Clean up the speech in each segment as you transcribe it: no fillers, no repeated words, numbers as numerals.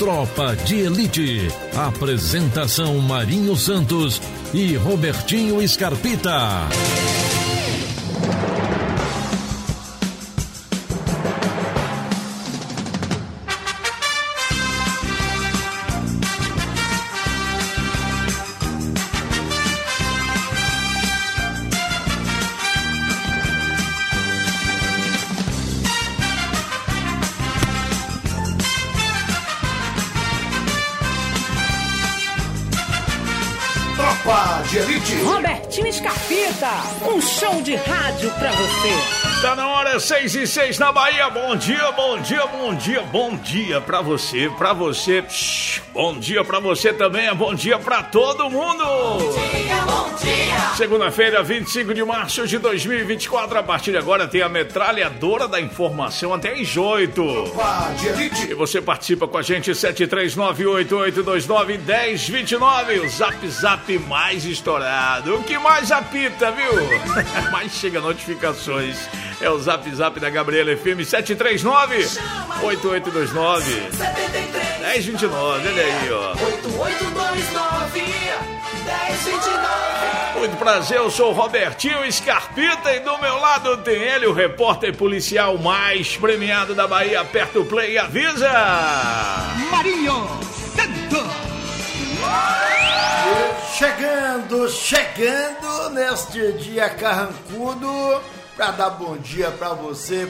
Tropa de Elite. Apresentação Marinho Santos e Robertinho Scarpita. De Elite. Robertinho Scarpita, um show de rádio pra você. Tá na hora, 6:06 na Bahia. Bom dia, bom dia, bom dia, bom dia pra você, bom dia pra você também, bom dia pra todo mundo. Bom dia, bom dia. Segunda-feira, 25 de março de 2024, a partir de agora tem a metralhadora da informação até às 8. De Elite. E você participa com a gente, 73988291029, o zap mais estourado, o que mais apita, viu? Mais chega notificações. É o zap da Gabriela FM, 739-8829-1029, olha aí, ó. 8829-1029. Muito prazer, eu sou o Robertinho Scarpita e do meu lado tem ele, o repórter policial mais premiado da Bahia. Aperta o play e avisa! Marinho Santos! Chegando neste dia carrancudo, pra dar bom dia pra você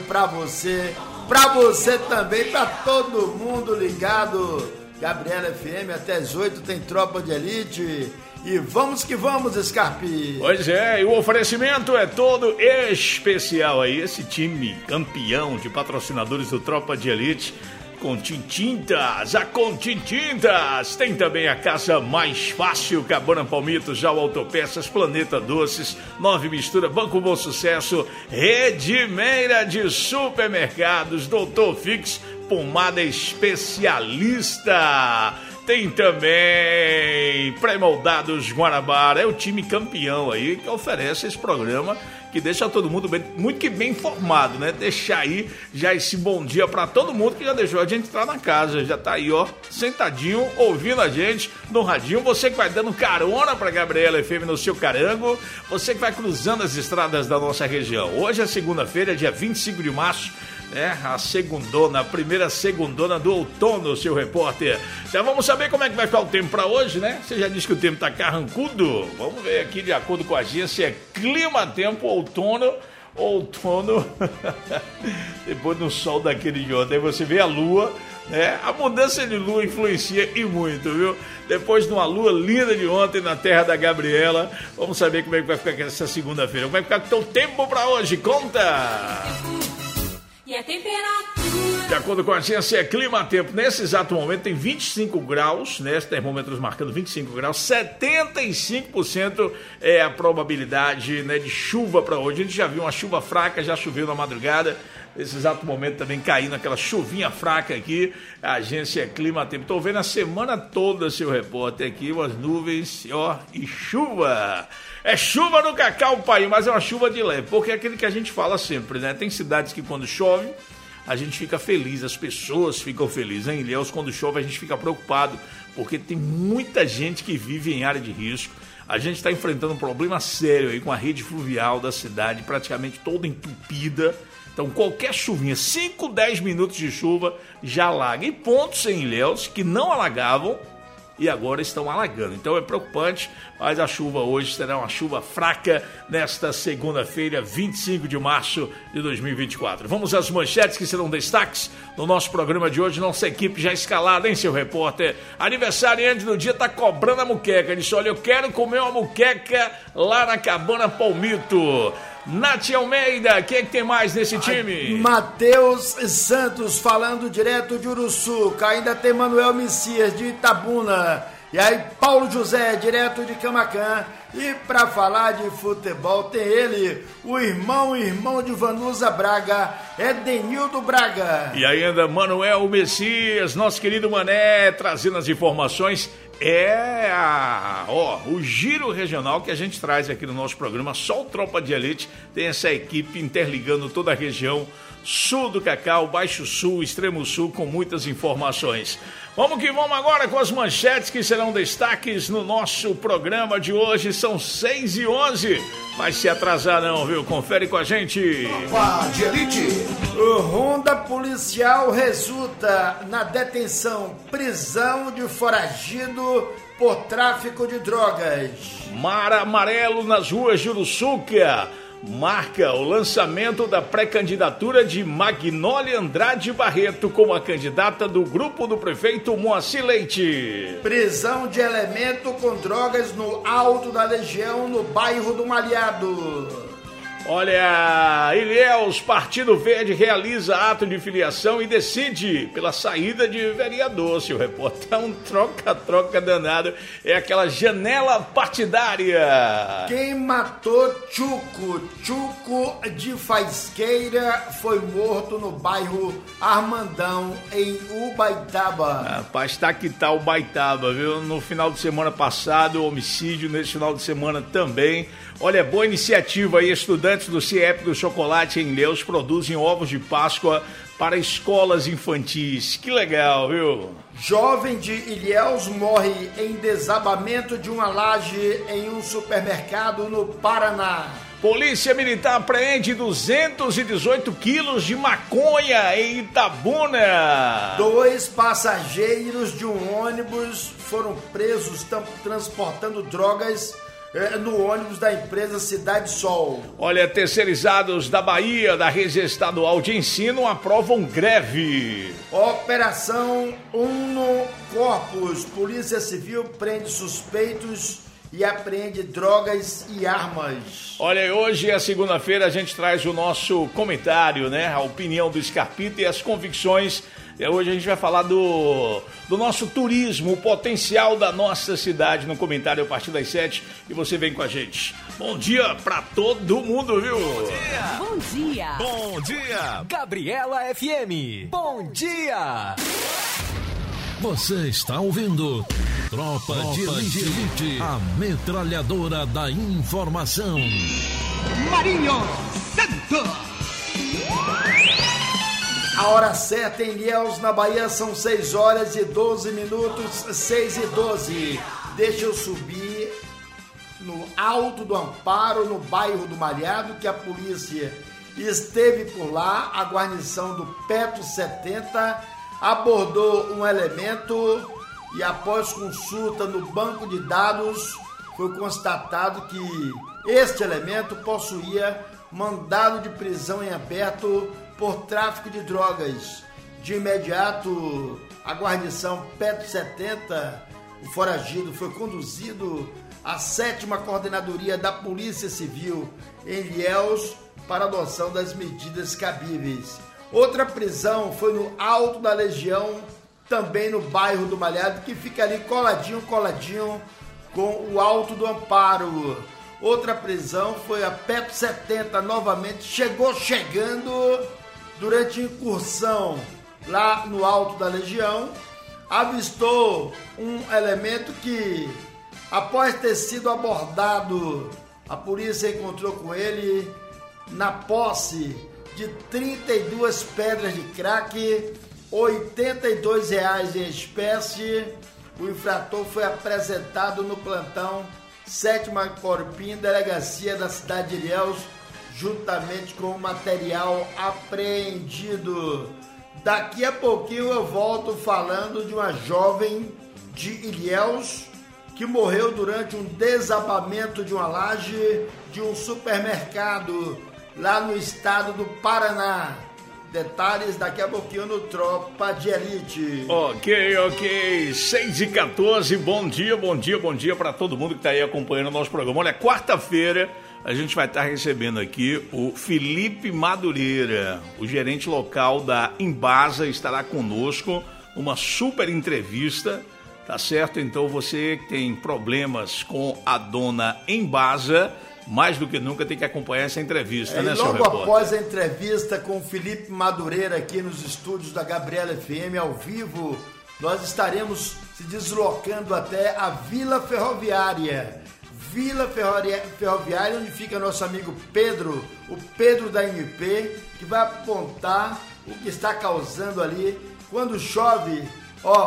também, pra todo mundo ligado. Gabriela FM, até as 8 tem Tropa de Elite. E vamos que vamos, Scarpi. Pois é, e o oferecimento é todo especial aí. Esse time campeão de patrocinadores do Tropa de Elite, Contintintas, a Contintintas tem também a casa mais fácil, Cabana Palmitos, Já o Autopeças, Planeta Doces, Nove Mistura, Banco Bom Sucesso, Redimeira de Supermercados, Doutor Fix, pomada especialista. Tem também Pré-Moldados Guanabara, é o time campeão aí que oferece esse programa que deixa todo mundo muito que bem informado, né? Deixar aí já esse bom dia pra todo mundo que já deixou a gente entrar na casa, já tá aí, ó, sentadinho, ouvindo a gente no radinho. Você que vai dando carona pra Gabriela FM no seu carango, você que vai cruzando as estradas da nossa região. Hoje é segunda-feira, dia 25 de março, a primeira segundona do outono, seu repórter. Já vamos saber como é que vai ficar o tempo pra hoje, né? Você já disse que o tempo tá carrancudo. Vamos ver aqui, de acordo com a agência Clima Tempo, outono. Depois do sol daquele de ontem, aí você vê a lua, né? A mudança de lua influencia e muito, viu? Depois de uma lua linda de ontem na terra da Gabriela, vamos saber como é que vai ficar essa segunda-feira. Como é que vai ficar o tempo pra hoje? Conta! E a temperatura? De acordo com a agência Clima Tempo, nesse exato momento tem 25 graus, né? Termômetros marcando 25 graus, 75% é a probabilidade, né, de chuva para hoje. A gente já viu uma chuva fraca, já choveu na madrugada. Nesse exato momento também caindo aquela chuvinha fraca aqui, a agência Clima Tempo. Estou vendo a semana toda, seu repórter, aqui, umas nuvens, ó, e chuva. É chuva no cacau, pai, mas é uma chuva de leve, porque é aquele que a gente fala sempre, né? Tem cidades que quando chove, a gente fica feliz, as pessoas ficam felizes. Em Ilhéus, quando chove, a gente fica preocupado, porque tem muita gente que vive em área de risco. A gente está enfrentando um problema sério aí com a rede fluvial da cidade, praticamente toda entupida. Então, qualquer chuvinha, 5, 10 minutos de chuva, já alaga. E pontos em Ilhéus que não alagavam e agora estão alagando. Então é preocupante, mas a chuva hoje será uma chuva fraca nesta segunda-feira, 25 de março de 2024. Vamos às manchetes que serão destaques no nosso programa de hoje. Nossa equipe já escalada, hein, seu repórter? Aniversariante do dia tá cobrando a muqueca. Ele disse, olha, eu quero comer uma muqueca lá na Cabana Palmito. Nath Almeida, quem é que tem mais nesse time? Matheus Santos falando direto de Uruçuca. Ainda tem Manuel Messias de Itabuna. E aí Paulo José direto de Camaquã. E para falar de futebol tem ele, o irmão de Vanusa Braga, Edenildo Braga. E ainda Manuel Messias, nosso querido Mané, trazendo as informações. O giro regional que a gente traz aqui no nosso programa. Só o Tropa de Elite tem essa equipe interligando toda a região sul do Cacau, Baixo Sul, Extremo Sul, com muitas informações. Vamos que vamos agora com as manchetes que serão destaques no nosso programa de hoje. São 6h11. Vai se atrasar não, viu? Confere com a gente. Tropa de Elite. Ronda policial resulta na detenção, prisão de foragido por tráfico de drogas. Mar amarelo nas ruas de Uruçuca marca o lançamento da pré-candidatura de Magnólia Andrade Barreto como a candidata do grupo do prefeito Moacir Leite. Prisão de elemento com drogas no Alto da Legião, no bairro do Malhado. Olha, Ilhéus, Partido Verde realiza ato de filiação e decide pela saída de vereador. Se o repórter é um troca-troca danado, é aquela janela partidária. Quem matou Chuco de Faisqueira foi morto no bairro Armandão, em Ubaitaba. Rapaz, tá que tá Ubaitaba, viu? No final de semana passado, homicídio, nesse final de semana também. Olha, boa iniciativa aí, estudantes do CIEP do Chocolate em Ilhéus produzem ovos de Páscoa para escolas infantis. Que legal, viu? Jovem de Ilhéus morre em desabamento de uma laje em um supermercado no Paraná. Polícia Militar apreende 218 quilos de maconha em Itabuna. 2 passageiros de um ônibus foram presos transportando drogas no ônibus da empresa Cidade Sol. Olha, terceirizados da Bahia, da Rede Estadual de Ensino, aprovam greve. Operação Uno Corpus. Polícia Civil prende suspeitos e apreende drogas e armas. Olha, hoje é segunda-feira, a gente traz o nosso comentário, né? A opinião do Scarpita e as convicções. Hoje a gente vai falar do nosso turismo, o potencial da nossa cidade, no comentário a partir das 7, e você vem com a gente. Bom dia pra todo mundo, viu? Bom dia! Bom dia! Bom dia! Gabriela FM, bom dia! Você está ouvindo Tropa de Elite, a metralhadora da informação. Marinho Santos. A hora certa em Ilhéus, na Bahia, são 6h12, 6h12. Deixa eu subir no Alto do Amparo, no bairro do Malhado, que a polícia esteve por lá. A guarnição do Petro 70 abordou um elemento e, após consulta no banco de dados, foi constatado que este elemento possuía mandado de prisão em aberto por tráfico de drogas. De imediato, a guarnição Petro 70, o foragido, foi conduzido à 7ª Coordenadoria da Polícia Civil em Ilhéus para adoção das medidas cabíveis. Outra prisão foi no Alto da Legião, também no bairro do Malhado, que fica ali coladinho com o Alto do Amparo. Outra prisão foi a Petro 70, novamente, chegando durante incursão lá no Alto da Legião, avistou um elemento que, após ter sido abordado, a polícia encontrou com ele na posse de 32 pedras de crack, R$ 82 em espécie. O infrator foi apresentado no plantão 7ª Corpim, delegacia da cidade de Ilhéus, juntamente com o material apreendido. Daqui a pouquinho eu volto falando de uma jovem de Ilhéus que morreu durante um desabamento de uma laje de um supermercado lá no estado do Paraná. Detalhes daqui a pouquinho no Tropa de Elite. Ok. 6h14, bom dia para todo mundo que está aí acompanhando o nosso programa. Olha, quarta-feira a gente vai estar recebendo aqui o Felipe Madureira, o gerente local da Embasa, estará conosco, uma super entrevista, tá certo? Então você que tem problemas com a dona Embasa, mais do que nunca tem que acompanhar essa entrevista, né, senhor repórter? Logo após a entrevista com o Felipe Madureira aqui nos estúdios da Gabriela FM, ao vivo, nós estaremos se deslocando até a Vila Ferroviária. Vila Ferroviária, onde fica nosso amigo Pedro, o Pedro da MP, que vai apontar o que está causando ali. Quando chove,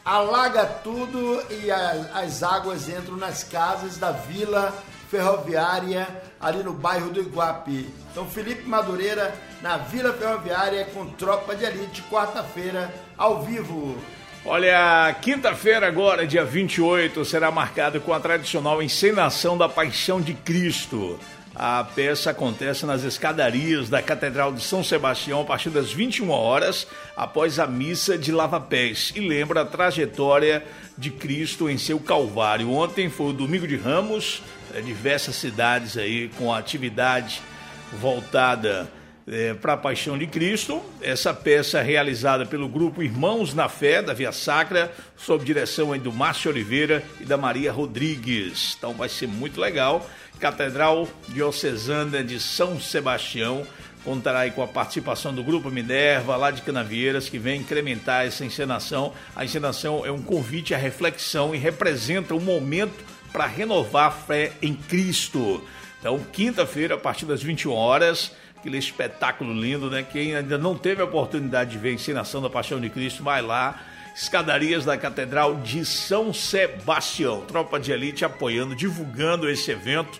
alaga tudo e as águas entram nas casas da Vila Ferroviária, ali no bairro do Iguape. Então, Felipe Madureira, na Vila Ferroviária, com Tropa de Elite, quarta-feira, ao vivo. Olha, quinta-feira agora, dia 28, será marcada com a tradicional encenação da Paixão de Cristo. A peça acontece nas escadarias da Catedral de São Sebastião a partir das 21 horas, após a missa de lava-pés, e lembra a trajetória de Cristo em seu Calvário. Ontem foi o Domingo de Ramos, diversas cidades aí com atividade voltada para a Paixão de Cristo. Essa peça é realizada pelo grupo Irmãos na Fé, da Via Sacra, sob direção aí do Márcio Oliveira e da Maria Rodrigues. Então vai ser muito legal. Catedral Diocesana de São Sebastião contará aí com a participação do Grupo Minerva, lá de Canavieiras, que vem incrementar essa encenação. A encenação é um convite à reflexão e representa um momento para renovar a fé em Cristo. Então, quinta-feira, a partir das 21 horas, aquele espetáculo lindo, né? Quem ainda não teve a oportunidade de ver a encenação da Paixão de Cristo, vai lá. Escadarias da Catedral de São Sebastião. Tropa de Elite apoiando, divulgando esse evento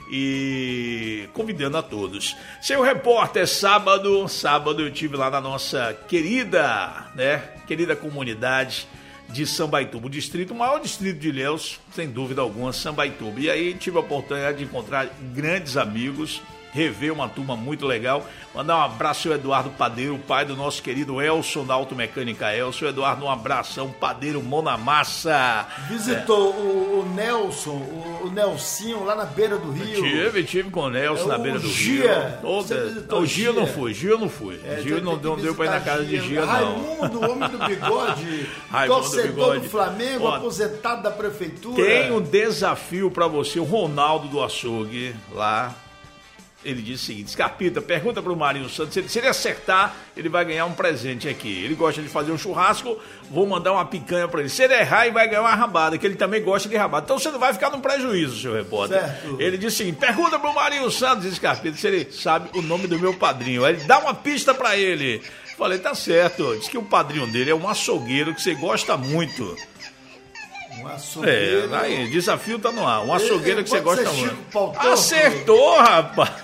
e convidando a todos. Seu repórter, sábado eu estive lá na nossa querida comunidade de Sambaituba, o maior distrito de Ilhéus, sem dúvida alguma, Sambaituba. E aí tive a oportunidade de encontrar grandes amigos, rever uma turma muito legal. Mandar um abraço ao Eduardo Padeiro, o pai do nosso querido Elson, da Automecânica Elson. Eduardo, um abração, Padeiro, mão na massa. Visitou o Nelson, o Nelsinho, lá na beira do rio. Tive com o Nelson na beira do Gia. rio. O Gia eu não fui. Gia não deu pra ir na casa de Gia, não. Raimundo, o homem do bigode, torcedor do Flamengo, aposentado da prefeitura. Tem um desafio pra você, o Ronaldo do Açougue, lá. Ele disse o seguinte: Scarpita, pergunta pro Marinho Santos, se ele acertar, ele vai ganhar um presente aqui. Ele gosta de fazer um churrasco, vou mandar uma picanha pra ele. Se ele errar, ele vai ganhar uma rabada, que ele também gosta de rabada. Então você não vai ficar num prejuízo, seu repórter. Certo. Ele disse o seguinte: pergunta pro Marinho Santos, disse Scarpita, se ele sabe o nome do meu padrinho. Aí ele dá uma pista pra ele. Falei, tá certo. Diz que o padrinho dele é um açougueiro que você gosta muito. Um açougueiro. Aí, desafio tá no ar. Um açougueiro que você gosta muito. Pautor, acertou, rapaz!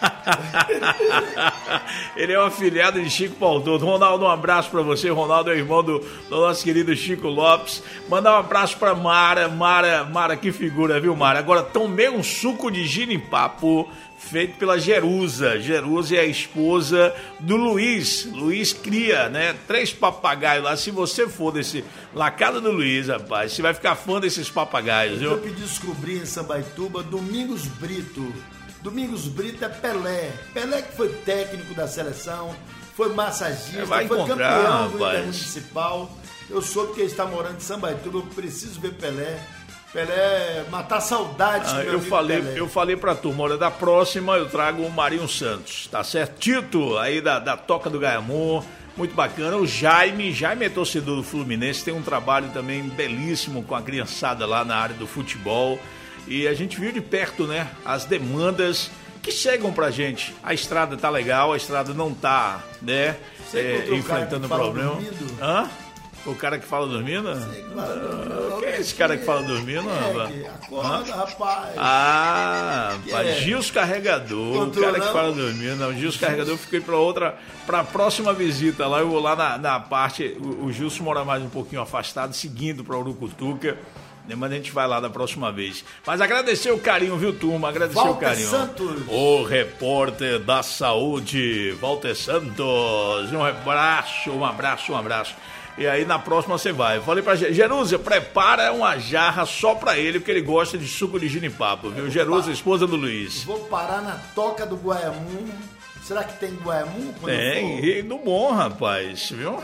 Ele é um afiliado de Chico Pautor. Ronaldo, um abraço pra você. Ronaldo é irmão do nosso querido Chico Lopes. Mandar um abraço pra Mara, que figura, viu, Mara? Agora, tomei um suco de giripapo feito pela Jerusa. Jerusa é a esposa do Luiz. Luiz cria, né? 3 papagaios lá. Se você for lá casa do Luiz, rapaz, você vai ficar fã desses papagaios, viu? Eu pedi descobrir em Sambaituba Domingos Brito. Domingos Brito é Pelé. Pelé que foi técnico da seleção, foi massagista, foi campeão do Intermunicipal. Eu soube que ele está morando em Sambaituba, eu preciso ver Pelé. Pelé, matar saudades do meu amigo Pelé. Eu falei pra turma, olha, da próxima eu trago o Marinho Santos, tá certo? Tito, aí da Toca do Gaiamon, muito bacana. O Jaime é torcedor do Fluminense, tem um trabalho também belíssimo com a criançada lá na área do futebol. E a gente viu de perto, né, as demandas que chegam pra gente. A estrada tá legal, a estrada não tá, né, enfrentando problema. Hã? O cara que fala dormindo? Quem é esse cara que fala dormindo? Acorda, rapaz. Rapaz, Gils Carregador, o cara que fala dormindo. Não, o Gils Carregador, eu fiquei pra próxima visita lá. Eu vou lá na parte. O Gils mora mais um pouquinho afastado, seguindo pra Urucutuca. Mas a gente vai lá da próxima vez. Mas agradecer o carinho, viu, turma? Agradecer o carinho. Santos. O repórter da saúde, Walter Santos. Um abraço. E aí na próxima você vai. Falei pra Jerusa, prepara uma jarra só pra ele, porque ele gosta de suco de ginipapo, viu? Jerusa, esposa do Luiz. Vou parar na Toca do Guaiamum. Será que tem Guaiamum? Tem, e no bom, rapaz, viu?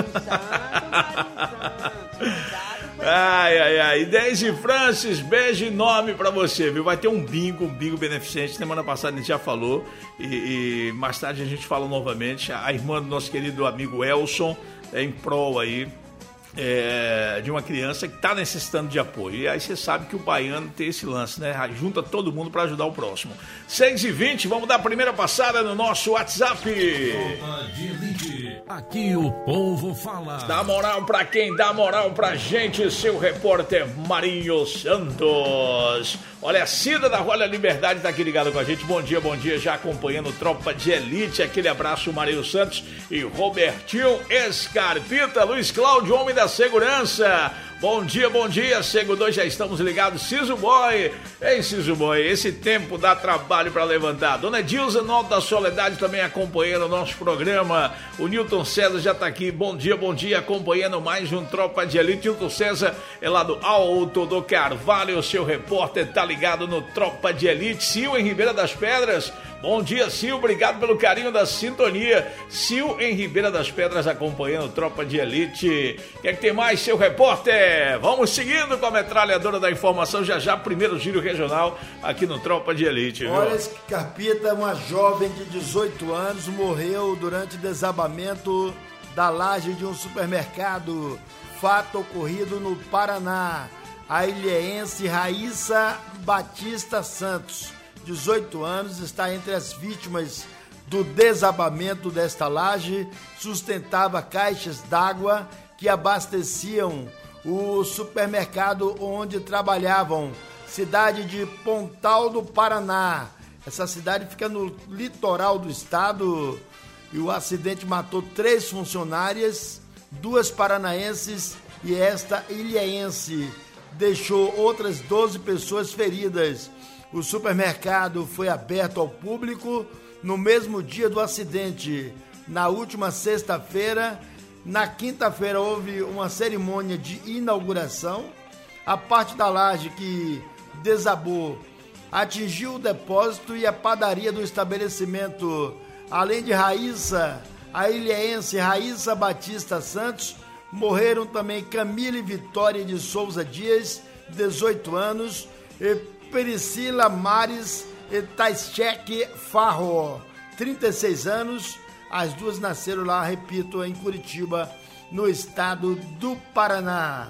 Ai. Deise Francis, beijo enorme pra você, viu? Vai ter um bingo beneficente. Semana passada a gente já falou. E mais tarde a gente fala novamente. A irmã do nosso querido amigo Elson, em prol aí de uma criança que está necessitando de apoio. E aí você sabe que o baiano tem esse lance, né? Junta todo mundo para ajudar o próximo. 6h20, vamos dar a primeira passada no nosso WhatsApp. Tropa de Elite. Aqui o povo fala. Dá moral pra quem dá moral pra gente, seu repórter Marinho Santos. Olha, a Cida da Rua Liberdade tá aqui ligado com a gente. Bom dia, já acompanhando Tropa de Elite. Aquele abraço, Marinho Santos e Robertinho Escarpita, Luiz Cláudio, homem da segurança. Bom dia, Seguidor, já estamos ligados. Ciso Boy, ei Ciso Boy, esse tempo dá trabalho para levantar. Dona Dilza, no Alto da Soledade, também acompanhando o nosso programa. O Nilton César já tá aqui, bom dia, acompanhando mais um Tropa de Elite. Nilton César é lá do Alto do Carvalho, seu repórter tá ligado no Tropa de Elite. Sil em Ribeira das Pedras, bom dia, Sil, obrigado pelo carinho da sintonia. Sil em Ribeira das Pedras acompanhando Tropa de Elite. Quer que tem mais, seu repórter? Vamos seguindo com a metralhadora da informação, já primeiro giro regional aqui no Tropa de Elite. Viu? Olha, Escarpita, uma jovem de 18 anos morreu durante desabamento da laje de um supermercado. Fato ocorrido no Paraná. A ilhéense Raíssa Batista Santos, 18 anos, está entre as vítimas do desabamento desta laje. Sustentava caixas d'água que abasteciam o supermercado onde trabalhavam, cidade de Pontal do Paraná. Essa cidade fica no litoral do estado e o acidente matou 3 funcionárias, 2 paranaenses e esta ilhéense. Deixou outras 12 pessoas feridas. O supermercado foi aberto ao público no mesmo dia do acidente. Na última sexta-feira, na quinta-feira houve uma cerimônia de inauguração. A parte da laje que desabou atingiu o depósito e a padaria do estabelecimento. Além de Raíssa, a ilhéense Raíssa Batista Santos, morreram também Camille Vitória de Souza Dias, 18 anos, e Priscila Mares Taischek Farro, 36 anos. As duas nasceram lá, repito, em Curitiba, no estado do Paraná.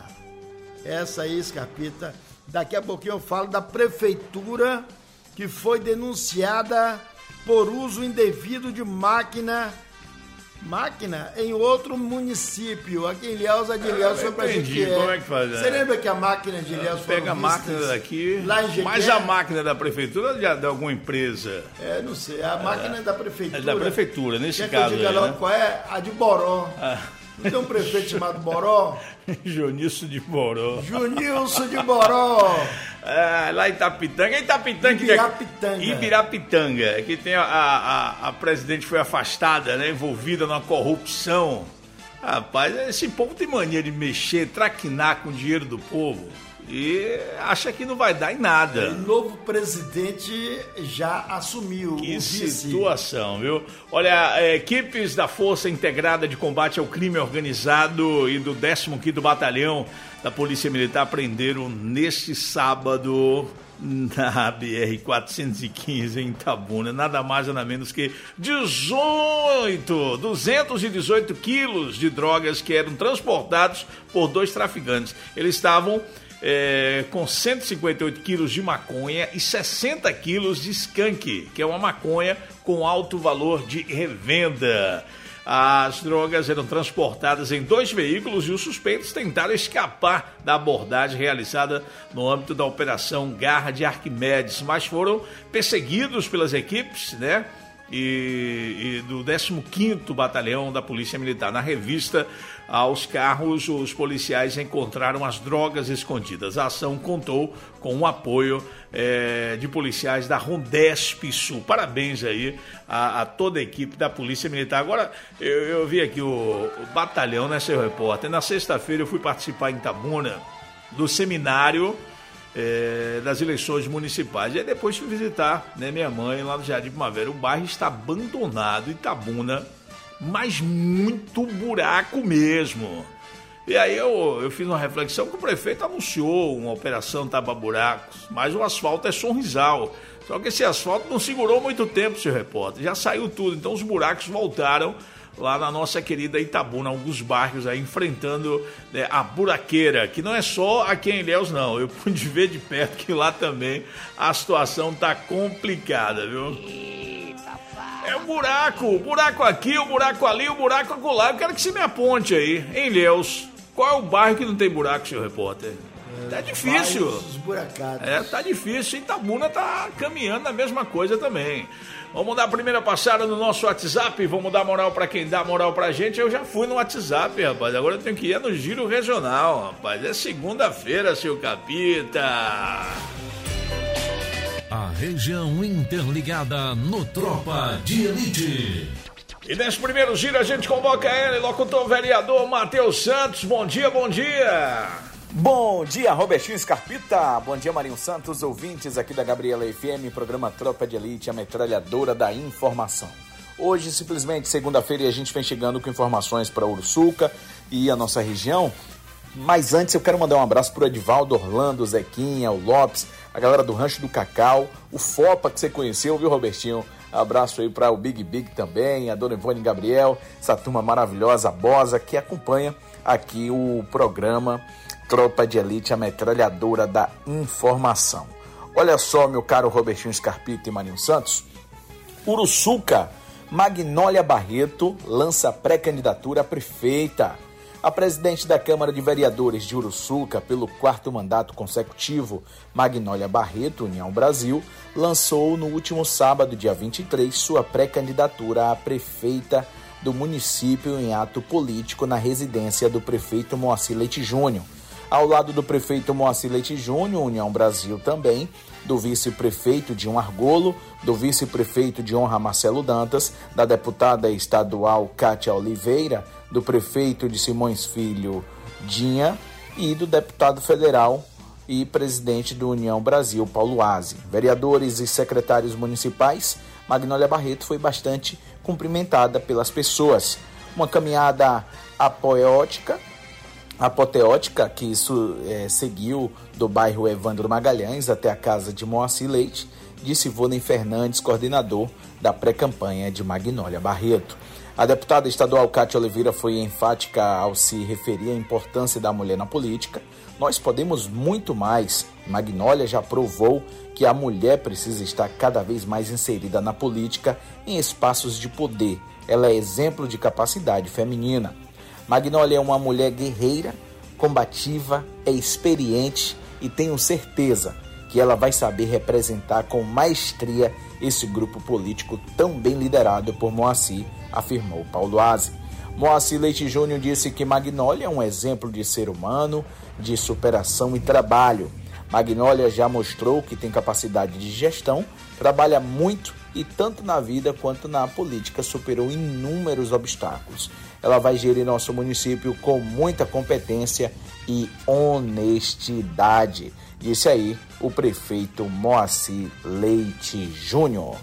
Essa aí, Escarpita. Daqui a pouquinho eu falo da prefeitura que foi denunciada por uso indevido de máquina em outro município. Aqui em Ilhéus, a de Ilhéus foi pra gente. Como é que faz? Você lembra que a máquina de Ilhéus foi pega a máquina daqui, lá em Jequié, mas a máquina da prefeitura de alguma empresa? Não sei, a máquina é da prefeitura. É da prefeitura, nesse Quer caso que eu diga aí, logo né? qual é? A de Boró. Não tem um prefeito chamado Boró? Junilson de Boró. Junilson de Boró. Lá em Itapitanga. Ibirapitanga, que tem a presidente foi afastada, né, envolvida numa corrupção. Rapaz, esse povo tem mania de mexer, traquinar com o dinheiro do povo e acha que não vai dar em nada. O novo presidente já assumiu. Que situação, viu? Olha, equipes da Força Integrada de Combate ao Crime Organizado e do 15º Batalhão da Polícia Militar prenderam neste sábado na BR-415 em Itabuna, nada mais nada menos que 218 quilos de drogas que eram transportados por 2 traficantes. Eles estavam com 158 quilos de maconha e 60 quilos de skunk, que é uma maconha com alto valor de revenda. As drogas eram transportadas em 2 veículos e os suspeitos tentaram escapar da abordagem realizada no âmbito da Operação Garra de Arquimedes, mas foram perseguidos pelas equipes, né? E do 15º Batalhão da Polícia Militar. Na revista aos carros, os policiais encontraram as drogas escondidas. A ação contou com o apoio de policiais da Rondesp Sul. Parabéns aí a toda a equipe da Polícia Militar. Agora, eu vi aqui o batalhão, né, seu repórter? Na sexta-feira eu fui participar em Itabuna do seminário das eleições municipais. E aí depois fui visitar, né, minha mãe lá no Jardim Primavera. O bairro está abandonado, Itabuna, mas muito buraco mesmo. E aí eu fiz uma reflexão que o prefeito anunciou uma operação tapa-buracos, mas o asfalto é Sorrisal. Só que esse asfalto não segurou muito tempo, seu repórter. Já saiu tudo, então os buracos voltaram lá na nossa querida Itabuna, alguns bairros aí enfrentando, né, a buraqueira, que não é só aqui em Ilhéus não, eu pude ver de perto que lá também a situação tá complicada, viu? É um buraco aqui, um buraco ali, um buraco acolá. Eu quero que você me aponte aí, em Ilhéus, qual é o bairro que não tem buraco, senhor repórter? Tá difícil. Tá difícil. Itabuna tá caminhando na mesma coisa também. Vamos dar a primeira passada no nosso WhatsApp. Vamos dar moral pra quem dá moral pra gente. Eu já fui no WhatsApp, rapaz. Agora eu tenho que ir no Giro Regional, rapaz. É segunda-feira, seu Capita. A região interligada no Tropa de Elite. E nesse primeiro giro a gente convoca ele, locutor vereador Matheus Santos. Bom dia, bom dia. Bom dia, Robertinho Scarpita. Bom dia, Marinho Santos, ouvintes aqui da Gabriela FM, programa Tropa de Elite, a metralhadora da informação. Hoje, simplesmente, segunda-feira, e a gente vem chegando com informações para Uruçuca e a nossa região. Mas antes eu quero mandar um abraço pro Edivaldo, Orlando, Zequinha, o Lopes, a galera do Rancho do Cacau, o Fopa que você conheceu, viu, Robertinho? Abraço aí para o Big também, a Dona Ivone Gabriel, essa turma maravilhosa, a Bosa, que acompanha aqui o programa Tropa de Elite, a metralhadora da informação. Olha só, meu caro Robertinho Scarpita e Marinho Santos, Uruçuca, Magnólia Barreto lança pré-candidatura a prefeita. A presidente da Câmara de Vereadores de Uruçuca, pelo 4º mandato consecutivo, Magnólia Barreto, União Brasil, lançou no último sábado, dia 23, sua pré-candidatura a prefeita do município em ato político na residência do prefeito Moacir Leite Júnior. Ao lado do prefeito Moacir Leite Júnior, União Brasil também, do vice-prefeito Dinho Argolo, do vice-prefeito de honra Marcelo Dantas, da deputada estadual Cátia Oliveira, do prefeito de Simões Filho Dinha e do deputado federal e presidente do União Brasil, Paulo Aze. Vereadores e secretários municipais, Magnólia Barreto foi bastante cumprimentada pelas pessoas. Uma caminhada apoteótica que isso seguiu do bairro Evandro Magalhães até a casa de Moacir Leite, disse Ivone Fernandes, coordenador da pré-campanha de Magnólia Barreto. A deputada estadual Cátia Oliveira foi enfática ao se referir à importância da mulher na política. Nós podemos muito mais. Magnólia já provou que a mulher precisa estar cada vez mais inserida na política em espaços de poder. Ela é exemplo de capacidade feminina. Magnólia é uma mulher guerreira, combativa, é experiente e tenho certeza que ela vai saber representar com maestria esse grupo político tão bem liderado por Moacir, afirmou Paulo Aze. Moacir Leite Júnior disse que Magnólia é um exemplo de ser humano, de superação e trabalho. Magnólia já mostrou que tem capacidade de gestão, trabalha muito e tanto na vida quanto na política superou inúmeros obstáculos. Ela vai gerir nosso município com muita competência e honestidade, disse aí o prefeito Moacir Leite Júnior.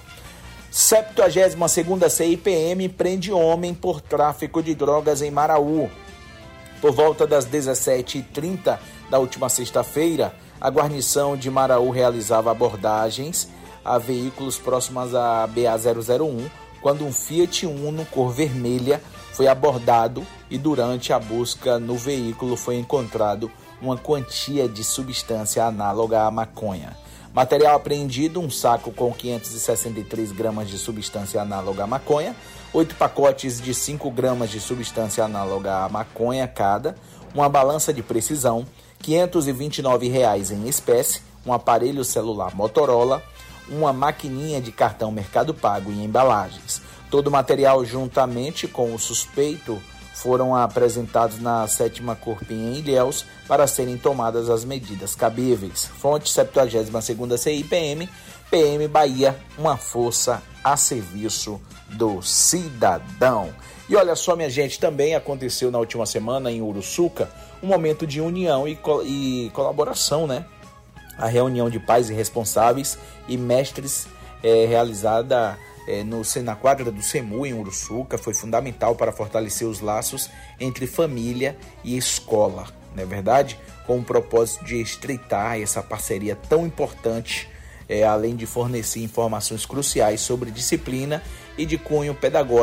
72ª CIPM prende homem por tráfico de drogas em Maraú. Por volta das 17h30 da última sexta-feira, a guarnição de Maraú realizava abordagens a veículos próximos à BA-001, quando um Fiat Uno cor vermelha foi abordado e durante a busca no veículo foi encontrado uma quantia de substância análoga à maconha. Material apreendido, um saco com 563 gramas de substância análoga à maconha, 8 pacotes de 5 gramas de substância análoga à maconha cada, uma balança de precisão, R$ 529 em espécie, um aparelho celular Motorola, uma maquininha de cartão Mercado Pago e embalagens. Todo o material, juntamente com o suspeito, foram apresentados na 7ª Corpinha em Ilhéus para serem tomadas as medidas cabíveis. Fonte 72ª CIPM, PM Bahia, uma força a serviço do cidadão. E olha só, minha gente, também aconteceu na última semana em Uruçuca um momento de união e colaboração, né? A reunião de pais e responsáveis e mestres realizada na quadra do SEMU em Uruçuca foi fundamental para fortalecer os laços entre família e escola, não é verdade? Com o propósito de estreitar essa parceria tão importante, além de fornecer informações cruciais sobre disciplina e de cunho pedagógico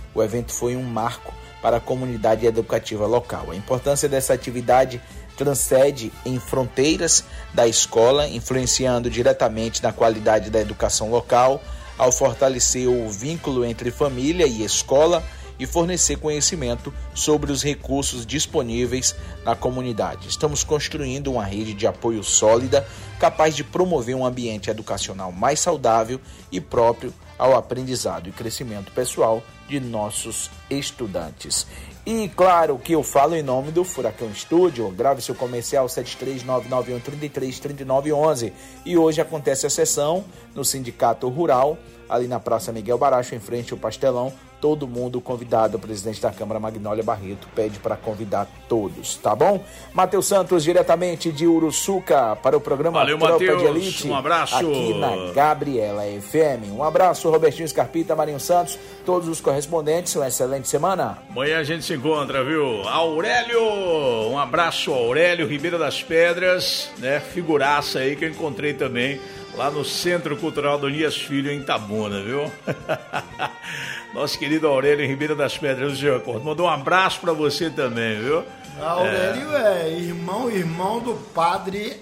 O evento foi um marco para a comunidade educativa local. A importância dessa atividade transcende em fronteiras da escola, influenciando diretamente na qualidade da educação local, ao fortalecer o vínculo entre família e escola e fornecer conhecimento sobre os recursos disponíveis na comunidade. Estamos construindo uma rede de apoio sólida, capaz de promover um ambiente educacional mais saudável e próprio ao aprendizado e crescimento pessoal de nossos estudantes. E claro que eu falo em nome do Furacão Estúdio. Grave seu comercial 73991333911. E hoje acontece a sessão no Sindicato Rural, ali na Praça Miguel Baracho, em frente ao Pastelão. Todo mundo convidado. O presidente da Câmara, Magnólia Barreto, pede para convidar todos, tá bom? Matheus Santos, diretamente de Uruçuca, para o programa Valeu, Tropa Mateus, de Elite. um abraço. Aqui na Gabriela FM. Um abraço, Robertinho Scarpita, Marinho Santos, todos os correspondentes. Uma excelente semana. Amanhã a gente se encontra, viu? Aurélio, um abraço, Aurélio Ribeiro das Pedras, né? Figuraça aí que eu encontrei também lá no Centro Cultural do Nias Filho, em Itabuna, viu? Nosso querido Aurélio Ribeiro das Pedras, mandou um abraço pra você também, viu? Aurélio é irmão do padre,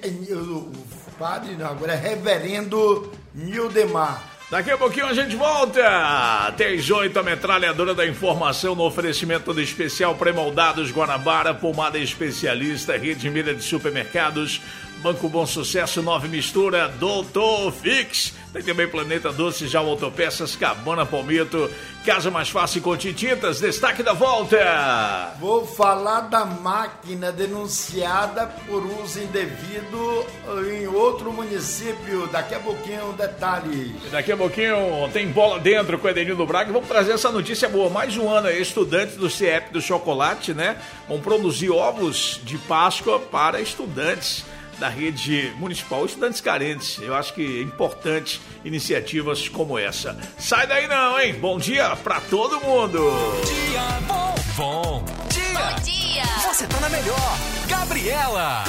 agora é reverendo Nildemar. Daqui a pouquinho a gente volta. 10h08, a metralhadora da informação no oferecimento do especial pré-moldados Guanabara, pomada especialista, rede milha de supermercados, Banco Bom Sucesso, 9 Mistura, Doutor Fix. Tem também Planeta Doce, já Autopeças, Cabana Palmito, Casa Mais Fácil com Tintas. Destaque da volta. Vou falar da máquina denunciada por uso indevido em outro município. Daqui a pouquinho, detalhes. Daqui a pouquinho tem bola dentro com o Edenildo Braga. Vamos trazer essa notícia boa. Mais um ano aí, estudantes do CIEP do Chocolate, né? Vão produzir ovos de Páscoa para estudantes da rede municipal, estudantes carentes. Eu acho que é importante iniciativas como essa. Sai daí não, hein? Bom dia pra todo mundo. Dia bom, bom dia. Bom dia. Você tá na melhor. Gabriela.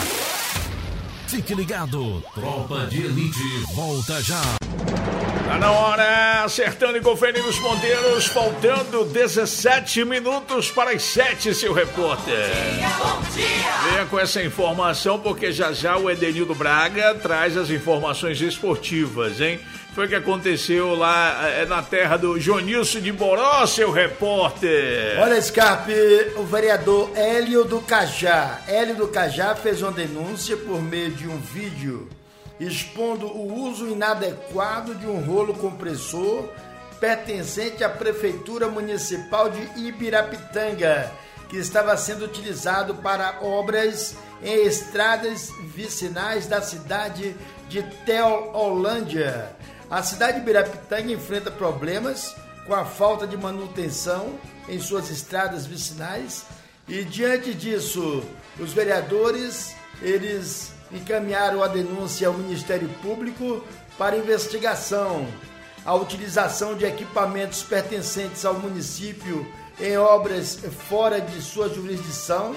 Fique ligado, Tropa de Elite volta já. Tá na hora, acertando e conferindo os ponteiros, faltando 17 minutos para as 7, seu repórter. Bom dia. Venha com essa informação, porque já o Edenildo Braga traz as informações esportivas, hein? Foi o que aconteceu lá na terra do Jonilson de Boró, seu repórter. Olha, Scarpe, o vereador Hélio do Cajá fez uma denúncia por meio de um vídeo expondo o uso inadequado de um rolo compressor pertencente à Prefeitura Municipal de Ibirapitanga, que estava sendo utilizado para obras em estradas vicinais da cidade de Teolândia. A cidade de Ibirapitanga enfrenta problemas com a falta de manutenção em suas estradas vicinais e, diante disso, os vereadores, eles encaminharam a denúncia ao Ministério Público para investigação. A utilização de equipamentos pertencentes ao município em obras fora de sua jurisdição,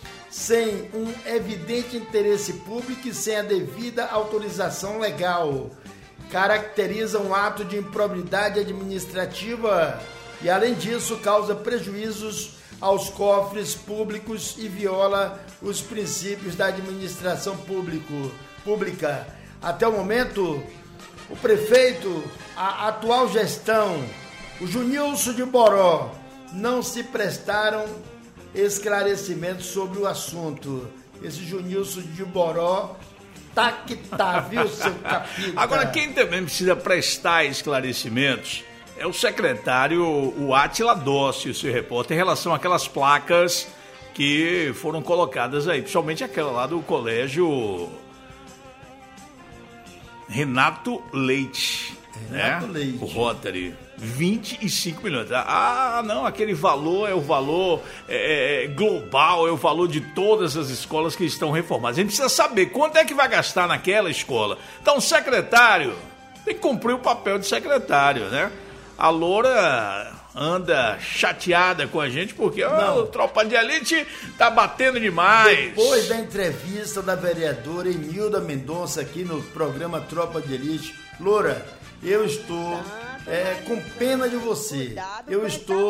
sem um evidente interesse público e sem a devida autorização legal, caracteriza um ato de improbidade administrativa e, além disso, causa prejuízos aos cofres públicos e viola os princípios da administração pública. Até o momento, o prefeito, a atual gestão, o Jonilson de Boró, não se prestaram esclarecimentos sobre o assunto. Esse Jonilson de Boró tá que tá, viu, seu capita? Agora, quem também precisa prestar esclarecimentos é o secretário, o Átila Dócio, seu repórter, em relação àquelas placas que foram colocadas aí, principalmente aquela lá do colégio Renato Leite, Leite. O Rotary, 25 milhões. Ah, não, aquele valor é o valor global, é o valor de todas as escolas que estão reformadas. A gente precisa saber quanto é que vai gastar naquela escola. Então, o secretário tem que cumprir o papel de secretário, né? A Loura anda chateada com a gente porque o Tropa de Elite tá batendo demais. Depois da entrevista da vereadora Enilda Mendonça aqui no programa Tropa de Elite, Loura, eu estou com pena de você. Eu estou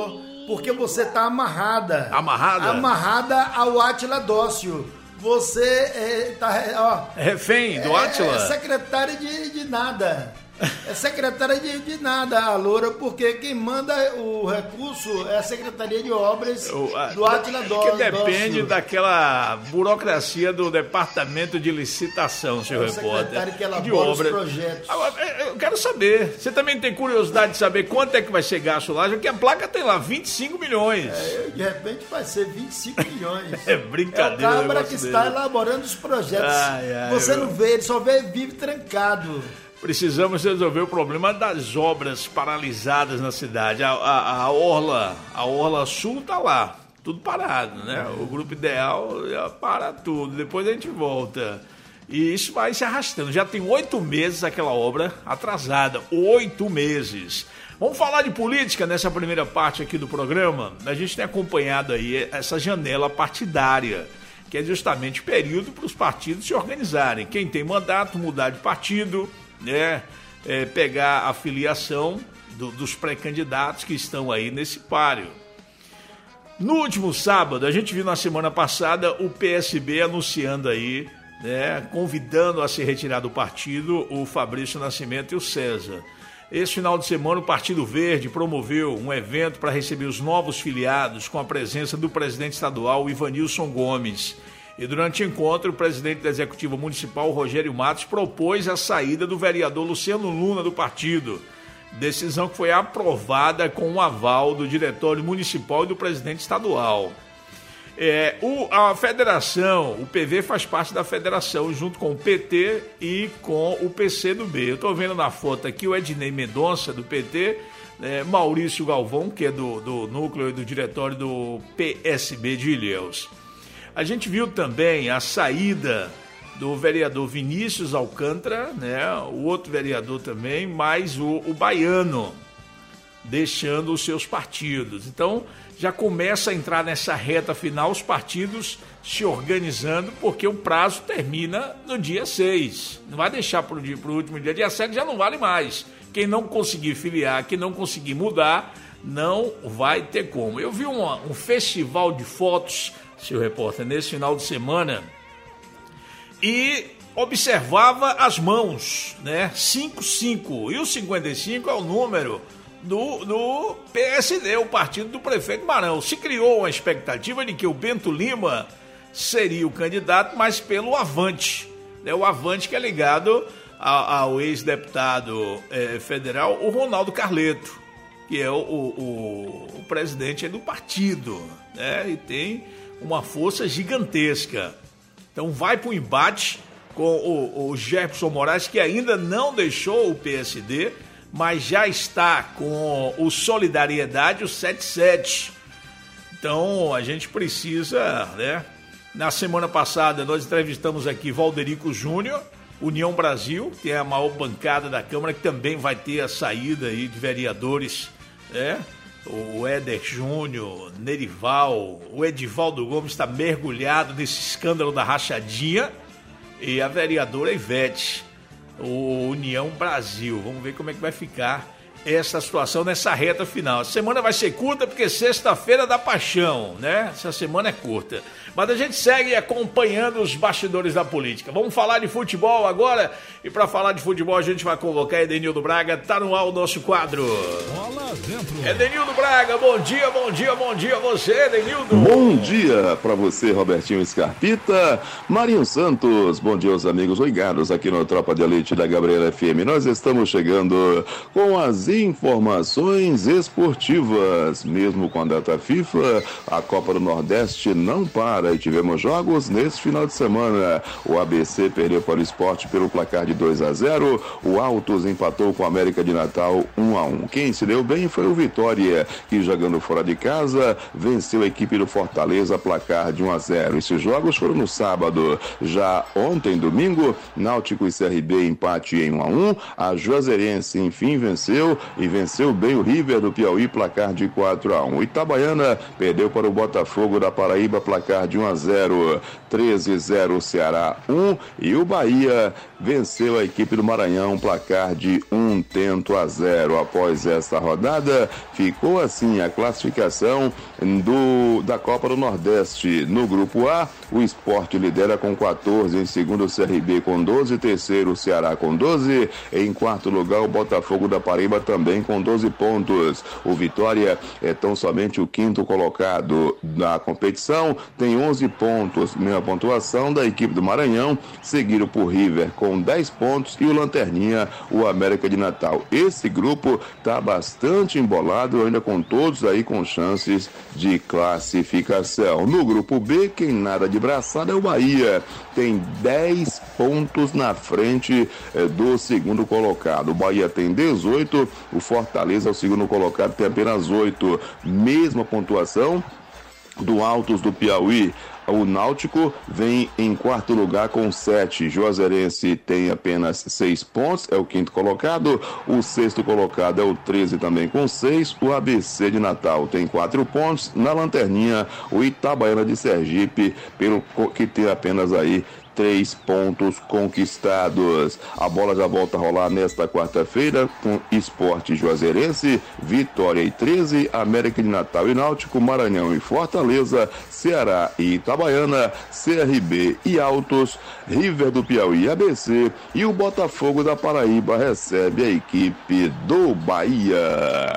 Porque você tá amarrada. Amarrada? Amarrada ao Átila Dócio. Você tá... refém do Átila? É secretária de nada. É secretária de nada, a loura, porque quem manda o recurso é a Secretaria de Obras do Átila Dócio. Que depende daquela burocracia do Departamento de Licitação, senhor repórter. Secretário que elabora os projetos. Agora, eu quero saber, você também tem curiosidade de saber quanto é que vai ser gasto lá, já que a placa tem lá 25 milhões. De repente vai ser 25 milhões. É brincadeira. É o cara que está elaborando os projetos. Você não vê, ele só vive trancado. Precisamos resolver o problema das obras paralisadas na cidade. A Orla Sul está lá, tudo parado, né? O Grupo Ideal para tudo, depois a gente volta. E isso vai se arrastando. Já tem 8 meses aquela obra atrasada, 8 meses. Vamos falar de política nessa primeira parte aqui do programa. A gente tem acompanhado aí essa janela partidária, que é justamente o período para os partidos se organizarem. Quem tem mandato, mudar de partido, pegar a filiação dos pré-candidatos que estão aí nesse páreo. No último sábado, a gente viu na semana passada o PSB anunciando aí, convidando a se retirar do partido o Fabrício Nascimento e o César. Esse final de semana o Partido Verde promoveu um evento para receber os novos filiados com a presença do presidente estadual Ivanilson Gomes. E durante o encontro, o presidente da Executiva Municipal, Rogério Matos, propôs a saída do vereador Luciano Luna do partido. Decisão que foi aprovada com o aval do Diretório Municipal e do presidente estadual. A federação, o PV faz parte da federação, junto com o PT e com o PCdoB. Eu estou vendo na foto aqui o Ednei Mendonça, do PT, Maurício Galvão, que é do núcleo e do diretório do PSB de Ilhéus. A gente viu também a saída do vereador Vinícius Alcântara, o outro vereador também, mais o Baiano, deixando os seus partidos. Então, já começa a entrar nessa reta final, os partidos se organizando, porque o prazo termina no dia 6. Não vai deixar para o último dia. Dia 7 já não vale mais. Quem não conseguir filiar, quem não conseguir mudar, não vai ter como. Eu vi um festival de fotos, senhor repórter, nesse final de semana, e observava as mãos, 55, e o 55 é o número do PSD, o partido do prefeito Marão. Se criou uma expectativa de que o Bento Lima seria o candidato, mas pelo Avante, o Avante que é ligado ao ex-deputado federal, o Ronaldo Carleto, que é o presidente do partido, e tem uma força gigantesca. Então vai para o embate com o Jefferson Moraes, que ainda não deixou o PSD, mas já está com o Solidariedade, o 77. Então a gente precisa, Na semana passada nós entrevistamos aqui Valderico Júnior, União Brasil, que é a maior bancada da Câmara, que também vai ter a saída aí de vereadores, o Éder Júnior, Nerival, o Edivaldo Gomes está mergulhado nesse escândalo da rachadinha, e a vereadora Ivete, o União Brasil. Vamos ver como é que vai ficar essa situação nessa reta final. A semana vai ser curta porque sexta-feira dá paixão, Essa semana é curta. Mas a gente segue acompanhando os bastidores da política. Vamos falar de futebol agora. E para falar de futebol a gente vai convocar Edenildo Braga. Tá no ar o nosso quadro. Bola dentro. Edenildo Braga, bom dia a você, Edenildo. Bom dia para você, Robertinho Scarpita. Marinho Santos, bom dia aos amigos ligados aqui no Tropa de Elite da Gabriela FM. Nós estamos chegando com as informações esportivas. Mesmo com a data FIFA, a Copa do Nordeste não para e tivemos jogos nesse final de semana. O ABC perdeu para o Sport pelo placar de 2-0. O Altos empatou com a América de Natal 1-1. Quem se deu bem foi o Vitória, que jogando fora de casa venceu a equipe do Fortaleza placar de 1-0. Esses jogos foram no sábado. Já ontem, domingo, Náutico e CRB empate em 1-1. A Juazeirense enfim venceu e venceu bem o River do Piauí, placar de 4-1. O Itabaiana perdeu para o Botafogo da Paraíba, placar de 1-0. 13-0 Ceará 1, e o Bahia venceu a equipe do Maranhão, placar de 1-0. Após esta rodada, ficou assim a classificação da Copa do Nordeste. No grupo A, o Sport lidera com 14, em segundo o CRB com 12, terceiro o Ceará com 12, em quarto lugar o Botafogo da Paraíba também com 12 pontos. O Vitória é tão somente o quinto colocado na competição, tem 11 pontos, mesma pontuação da equipe do Maranhão, seguido por River com 10 pontos e o Lanterninha, o América de Natal. Esse grupo está bastante embolado, ainda com todos aí com chances de classificação. No grupo B, quem nada de braçada é o Bahia, tem 10 pontos na frente do segundo colocado. O Bahia tem 18, o Fortaleza, o segundo colocado, tem apenas 8, mesma pontuação do Altos do Piauí. O Náutico vem em quarto lugar com 7. Juazeirense tem apenas 6 pontos, é o quinto colocado. O sexto colocado é o 13 também com 6. O ABC de Natal tem 4 pontos. Na lanterninha, o Itabaiana de Sergipe, pelo que tem apenas aí 3 pontos conquistados. A bola já volta a rolar nesta quarta-feira com Sport Juazeirense, Vitória e 13, América de Natal e Náutico, Maranhão e Fortaleza, Ceará e Itabaiana, CRB e Altos, River do Piauí e ABC, e o Botafogo da Paraíba recebe a equipe do Bahia.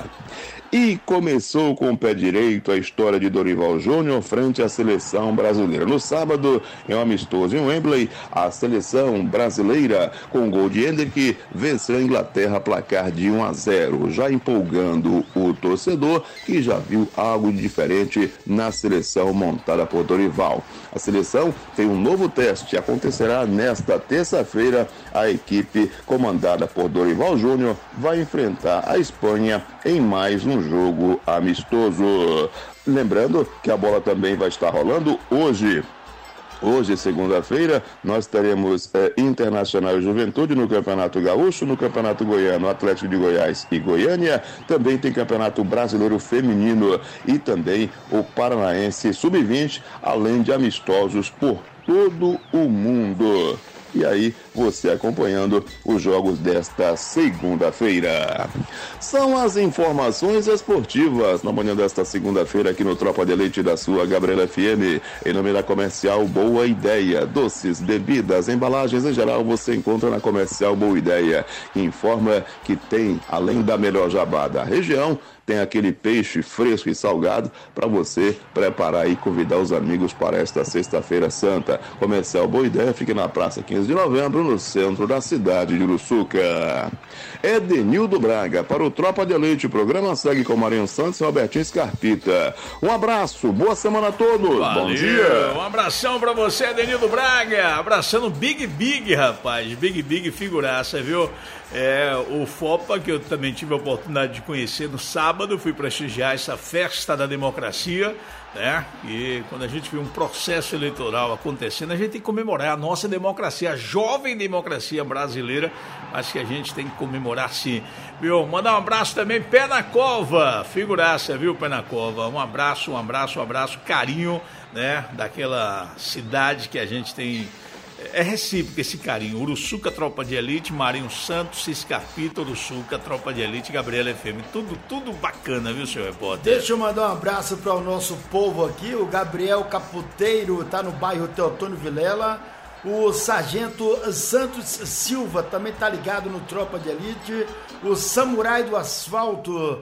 E começou com o pé direito a história de Dorival Júnior frente à seleção brasileira. No sábado, em um amistoso em Wembley, a seleção brasileira, com gol de Hendrick, venceu a Inglaterra, placar de 1-0, já empolgando o torcedor, que já viu algo diferente na seleção montada por Dorival. A seleção tem um novo teste, acontecerá nesta terça-feira. A equipe comandada por Dorival Júnior vai enfrentar a Espanha em mais um jogo amistoso. Lembrando que a bola também vai estar rolando hoje. Hoje, segunda-feira, nós teremos Internacional e Juventude no Campeonato Gaúcho, no Campeonato Goiano, Atlético de Goiás e Goiânia. Também tem Campeonato Brasileiro Feminino e também o Paranaense Sub-20, além de amistosos por todo o mundo. E aí, você acompanhando os jogos desta segunda-feira. São as informações esportivas na manhã desta segunda-feira aqui no Tropa de Elite da sua Gabriela FM. Em nome da Comercial Boa Ideia. Doces, bebidas, embalagens em geral você encontra na Comercial Boa Ideia. Que informa que tem, além da melhor jabá da região, tem aquele peixe fresco e salgado para você preparar e convidar os amigos para esta sexta-feira santa. Comercial Boa Ideia fica na Praça 15 de Novembro, no centro da cidade de Uruçuca. Edenildo Braga para o Tropa de Elite. O programa segue com Marinho Santos e Robertinho Scarpita. Um abraço, boa semana a todos. Valeu. Bom dia. Um abração para você, Edenildo Braga. Abraçando Big, rapaz. Big figuraça, viu? O FOPA, que eu também tive a oportunidade de conhecer no sábado, fui prestigiar essa festa da democracia, né? E quando a gente vê um processo eleitoral acontecendo, a gente tem que comemorar a nossa democracia, a jovem democracia brasileira. Acho que a gente tem que comemorar sim, viu? Mandar um abraço também, Pé na Cova, figuraça, viu, Pé na Cova? Um abraço, carinho, né? Daquela cidade que a gente tem. É recíproco esse carinho. Uruçuca, Tropa de Elite, Marinho Santos, Scarpita, Uruçuca, Tropa de Elite, Gabriela FM. Tudo bacana, viu, senhor repórter? Deixa eu mandar um abraço para o nosso povo aqui. O Gabriel Caputeiro tá no bairro Teotônio Vilela. O Sargento Santos Silva também tá ligado no Tropa de Elite. O Samurai do Asfalto,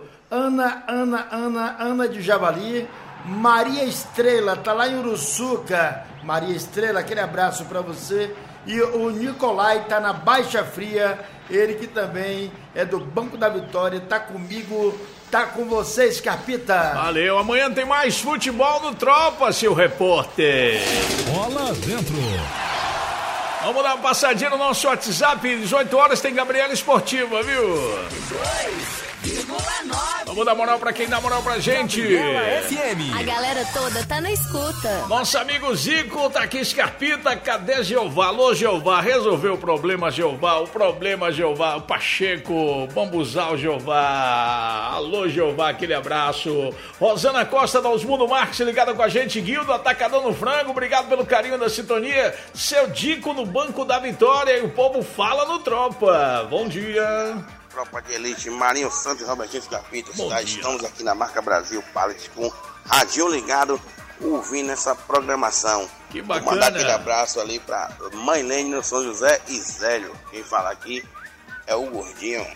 Ana de Javali. Maria Estrela, tá lá em Uruçuca. Maria Estrela, aquele abraço para você. E o Nicolai tá na Baixa Fria, ele que também é do Banco da Vitória, tá comigo, tá com você, Scarpita. Valeu, amanhã tem mais futebol no Tropa, seu repórter. Bola dentro. Vamos dar uma passadinha no nosso WhatsApp, 18 horas tem Gabriela Esportiva, viu? 2,9. Vamos dar moral pra quem dá moral pra gente. FM. A galera toda tá na escuta. Nosso amigo Zico tá aqui, Scarpita. Cadê Jeová? Alô, Jeová. Resolveu o problema, Jeová. O problema, Jeová. O Pacheco. Bambuzal, Jeová. Alô, Jeová. Aquele abraço. Rosana Costa da Osmundo Marques ligada com a gente. Guildo, atacador no frango. Obrigado pelo carinho da sintonia. Seu Dico no Banco da Vitória. E o povo fala no Tropa. Bom dia. Tropa de Elite, Marinho Santos e Robertinho Scarpita. Estamos aqui na Marca Brasil Pallet com radinho ligado, ouvindo essa programação. Que bacana. Vou mandar aquele abraço ali pra Mãe Lene no São José e Zélio. Quem fala aqui é o Gordinho.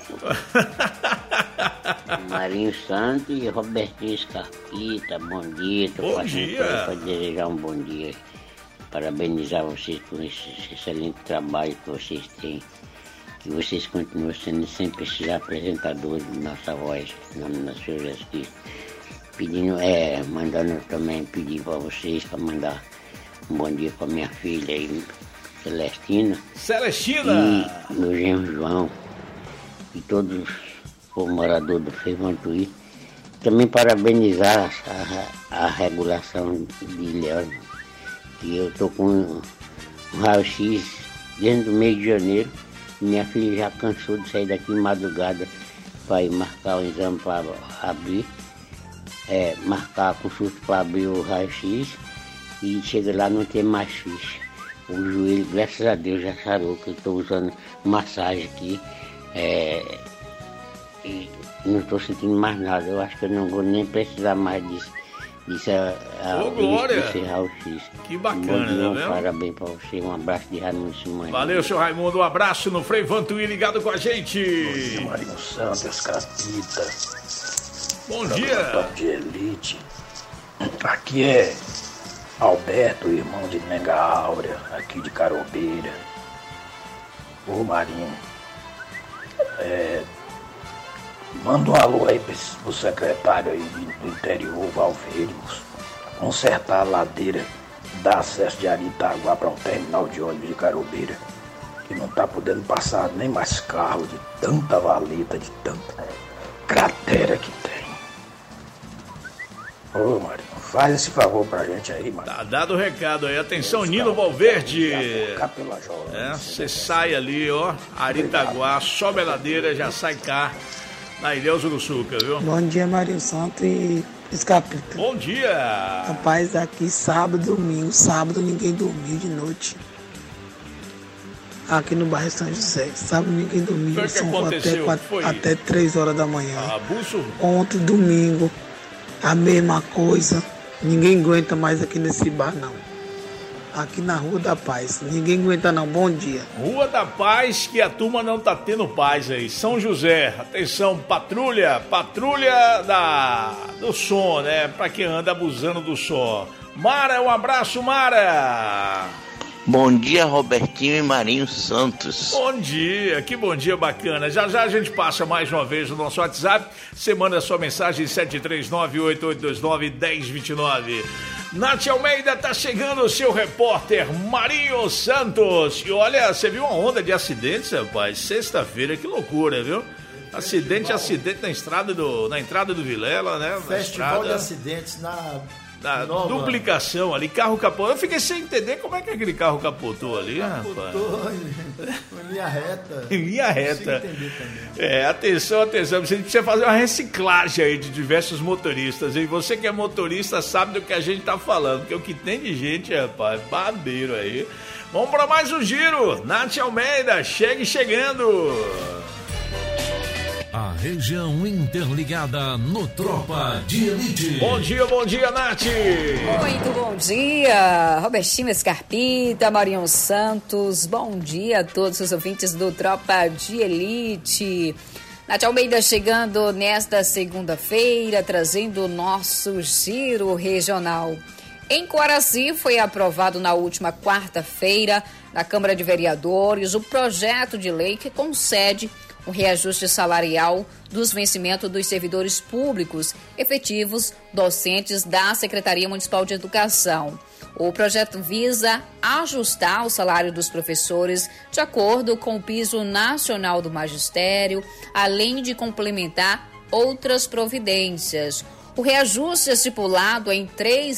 Marinho Santos e Robertinho Scarpita, bom dia. Tô passando para desejar um bom dia. Parabenizar vocês por esse excelente trabalho que vocês têm. Que vocês continuem sendo sempre esses apresentadores de nossa voz, em nome do Senhor Jesus Cristo. Mandando também pedir para vocês, para mandar um bom dia para minha filha aí, Celestina. E meu genro João. E todos os moradores do Frevantuí. Também parabenizar a regulação de Ilhéus. Que eu estou com um raio-x desde o mês de janeiro. Minha filha já cansou de sair daqui de madrugada para ir marcar o exame para abrir, marcar a consulta para abrir o raio-x e chega lá não tem mais ficha. O joelho, graças a Deus, já sarou, que eu estou usando massagem aqui e não estou sentindo mais nada. Eu acho que eu não vou nem precisar mais disso. Isso Glória! raio-x. Que bacana, né? Parabéns pra você, um abraço de Raimundo Simões. Valeu, seu Raimundo, um abraço no Frei Vantuí ligado com a gente. Bom dia, Marinho Santos, Capita. Bom dia. Tropa de Elite. Aqui é Alberto, irmão de Nega Áurea, aqui de Carobeira. Ô Marinho, manda um alô aí pro secretário aí do interior, Valverde, consertar a ladeira, dar acesso de Aritaguá para um terminal de ônibus de Carobeira, que não tá podendo passar nem mais carro de tanta valeta, de tanta cratera que tem. Ô Marinho, faz esse favor pra gente aí, Marinho. Tá dado o recado aí, atenção, Nilo Valverde. Você sai ali, ó, Aritaguá, sobe a ladeira, já sai cá. Na Ilhéus do Sul, viu? Bom dia, Marinho Santos e Scarpita. Bom dia! Rapaz, aqui sábado, domingo. Sábado ninguém dormiu de noite. Aqui no bairro São José. Sábado ninguém dormiu. Até 3 horas da manhã. Abuso? Ontem, domingo, a mesma coisa. Ninguém aguenta mais aqui nesse bar, não. Aqui na Rua da Paz. Ninguém aguenta não. Bom dia. Rua da Paz, que a turma não tá tendo paz aí. São José. Atenção, patrulha do som, né? Pra quem anda abusando do som. Mara, um abraço, Mara. Bom dia, Robertinho e Marinho Santos. Bom dia, que bom dia bacana. Já já a gente passa mais uma vez no nosso WhatsApp. Você manda sua mensagem 739-8829-1029. Nath Almeida tá chegando, o seu repórter Marinho Santos. E olha, você viu uma onda de acidentes, rapaz? Sexta-feira, que loucura, viu? Acidente na entrada do Vilela, né? Festival de acidentes na duplicação ali, carro capotou. Eu fiquei sem entender como é que aquele carro capotou ali, rapaz. Em linha reta. Em linha reta. Entender também. Atenção, a gente precisa fazer uma reciclagem aí de diversos motoristas. E você que é motorista sabe do que a gente tá falando, porque o que tem de gente, rapaz, babeiro aí. Vamos para mais um giro. Nath Almeida, chegando. A região interligada no Tropa de Elite. Bom dia, Nath. Muito bom dia, Robertinho Scarpita, Marinho Santos. Bom dia a todos os ouvintes do Tropa de Elite. Nath Almeida chegando nesta segunda-feira, trazendo o nosso giro regional. Em Coraci foi aprovado na última quarta-feira, na Câmara de Vereadores, o projeto de lei que concede o reajuste salarial dos vencimentos dos servidores públicos efetivos docentes da Secretaria Municipal de Educação. O projeto visa ajustar o salário dos professores de acordo com o piso nacional do magistério, além de complementar outras providências. O reajuste estipulado em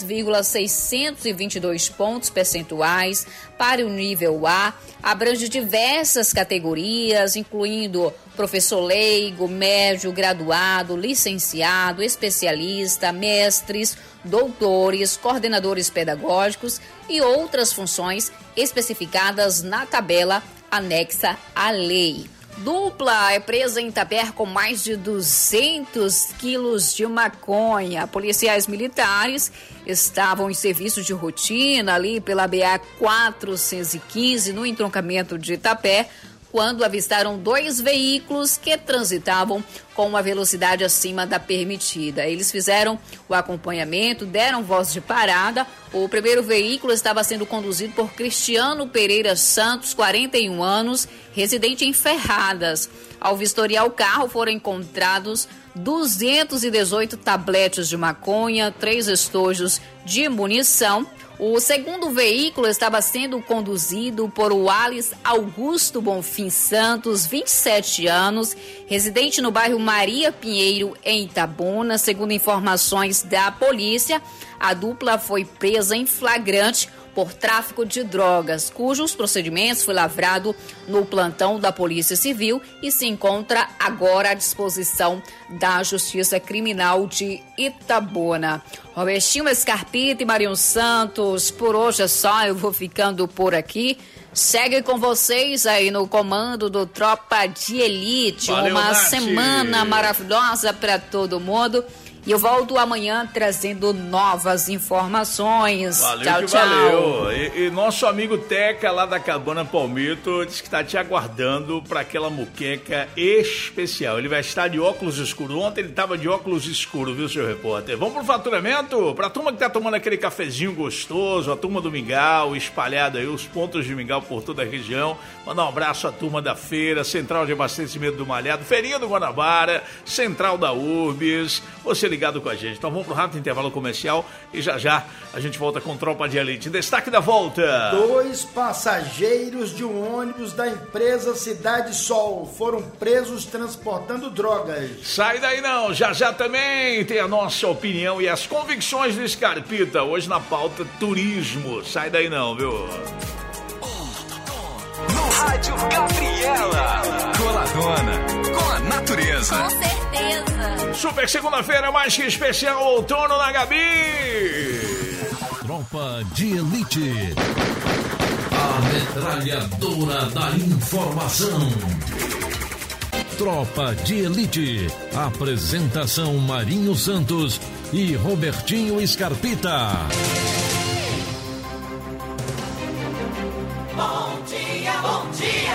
3,622 pontos percentuais para o nível A abrange diversas categorias, incluindo professor leigo, médio, graduado, licenciado, especialista, mestres, doutores, coordenadores pedagógicos e outras funções especificadas na tabela anexa à lei. Dupla é presa em Itapé com mais de 200 quilos de maconha. Policiais militares estavam em serviço de rotina ali pela BA-415 no entroncamento de Itapé, quando avistaram 2 veículos que transitavam com uma velocidade acima da permitida. Eles fizeram o acompanhamento, deram voz de parada. O primeiro veículo estava sendo conduzido por Cristiano Pereira Santos, 41 anos, residente em Ferradas. Ao vistoriar o carro, foram encontrados 218 tabletes de maconha, 3 estojos de munição. O segundo veículo estava sendo conduzido por Wallace Augusto Bonfim Santos, 27 anos, residente no bairro Maria Pinheiro, em Itabuna. Segundo informações da polícia, a dupla foi presa em flagrante por tráfico de drogas, cujos procedimentos foi lavrado no plantão da Polícia Civil e se encontra agora à disposição da Justiça Criminal de Itabuna. Robertinho Scarpita e Marinho Santos, por hoje é só, eu vou ficando por aqui. Segue com vocês aí no comando do Tropa de Elite. Valeu, uma Nath. semana maravilhosa para todo mundo. E eu volto amanhã trazendo novas informações. Valeu, tchau, que tchau. valeu. E nosso amigo Teca, lá da Cabana Palmito, disse que está te aguardando para aquela muqueca especial. Ele vai estar de óculos escuros. Ontem ele estava de óculos escuros, viu, seu repórter? Vamos pro faturamento? Para a turma que está tomando aquele cafezinho gostoso, a turma do Mingau, espalhada aí, os pontos de Mingau por toda a região. Mandar um abraço à turma da feira, Central de Abastecimento do Malhado, Feirinha do Guanabara, Central da Urbis. Você ligado com a gente. Então vamos pro rápido intervalo comercial e já a gente volta com Tropa de Elite. Destaque da volta. 2 passageiros de um ônibus da empresa Cidade Sol foram presos transportando drogas. Sai daí não, já também tem a nossa opinião e as convicções do Scarpita. Hoje na pauta turismo. Sai daí não, viu? No Rádio Gabriela, coladona com a natureza. Com certeza. Super segunda-feira, mais que especial, outono na Gabi. Tropa de Elite. A metralhadora da informação. Tropa de Elite. Apresentação Marinho Santos e Robertinho Scarpita. Bom dia, bom dia.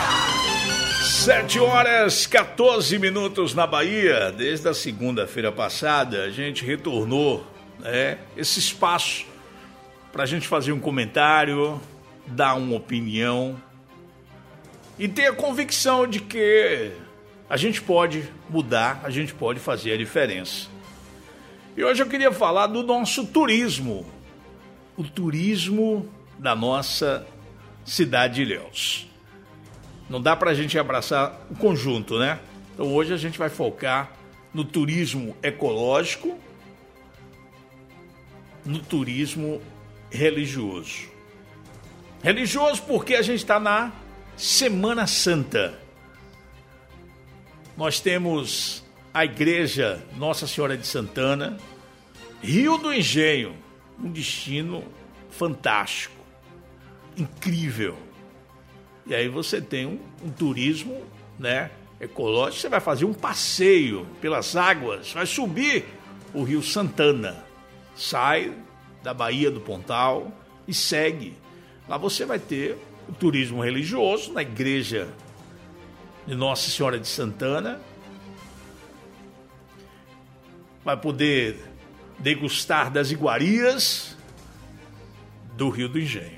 7h14 na Bahia. Desde a segunda-feira passada, a gente retornou, né, esse espaço para a gente fazer um comentário, dar uma opinião e ter a convicção de que a gente pode mudar, a gente pode fazer a diferença. E hoje eu queria falar do nosso turismo, o turismo da nossa cidade de Ilhéus. Não dá pra gente abraçar o conjunto, né? Então hoje a gente vai focar no turismo ecológico, no turismo religioso. Religioso porque a gente está na Semana Santa. Nós temos a igreja Nossa Senhora de Santana, Rio do Engenho, um destino fantástico, incrível. E aí você tem um turismo, né, ecológico. Você vai fazer um passeio pelas águas, vai subir o Rio Santana, sai da Baía do Pontal e segue. Lá você vai ter o turismo religioso na igreja de Nossa Senhora de Santana. Vai poder degustar das iguarias do Rio do Engenho.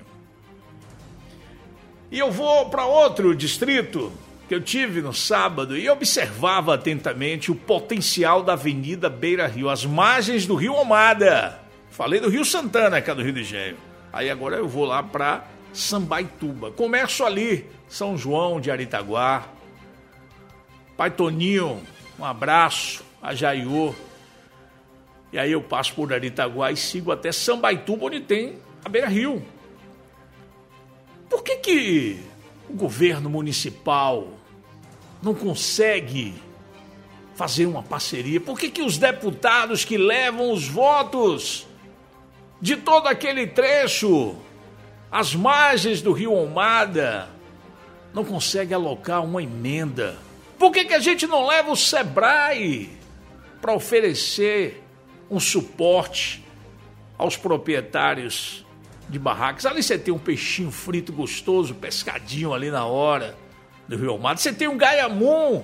E eu vou para outro distrito que eu tive no sábado e observava atentamente o potencial da Avenida Beira Rio, as margens do Rio Almada. Falei do Rio Santana, que é do Rio do Engenho. Aí agora eu vou lá para Sambaituba. Começo ali, São João de Aritaguá. Pai Toninho, um abraço. a Jaiô. E aí eu passo por Aritaguá e sigo até Sambaituba, onde tem a Beira-Rio. Por que o governo municipal não consegue fazer uma parceria? Por que os deputados que levam os votos de todo aquele trecho, as margens do Rio Almada, não conseguem alocar uma emenda? Por que a gente não leva o Sebrae para oferecer um suporte aos proprietários de barracas? Ali você tem um peixinho frito gostoso, pescadinho ali na hora do Rio Almada. Você tem um gaiamum.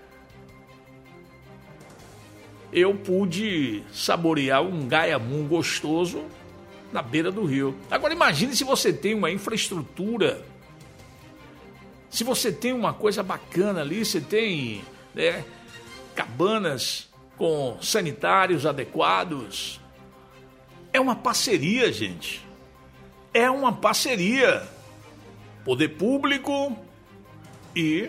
Eu pude saborear um gaiamum gostoso na beira do rio. Agora imagine se você tem uma infraestrutura, se você tem uma coisa bacana ali, você tem, né, cabanas com sanitários adequados. É uma parceria, gente. É uma parceria. Poder público e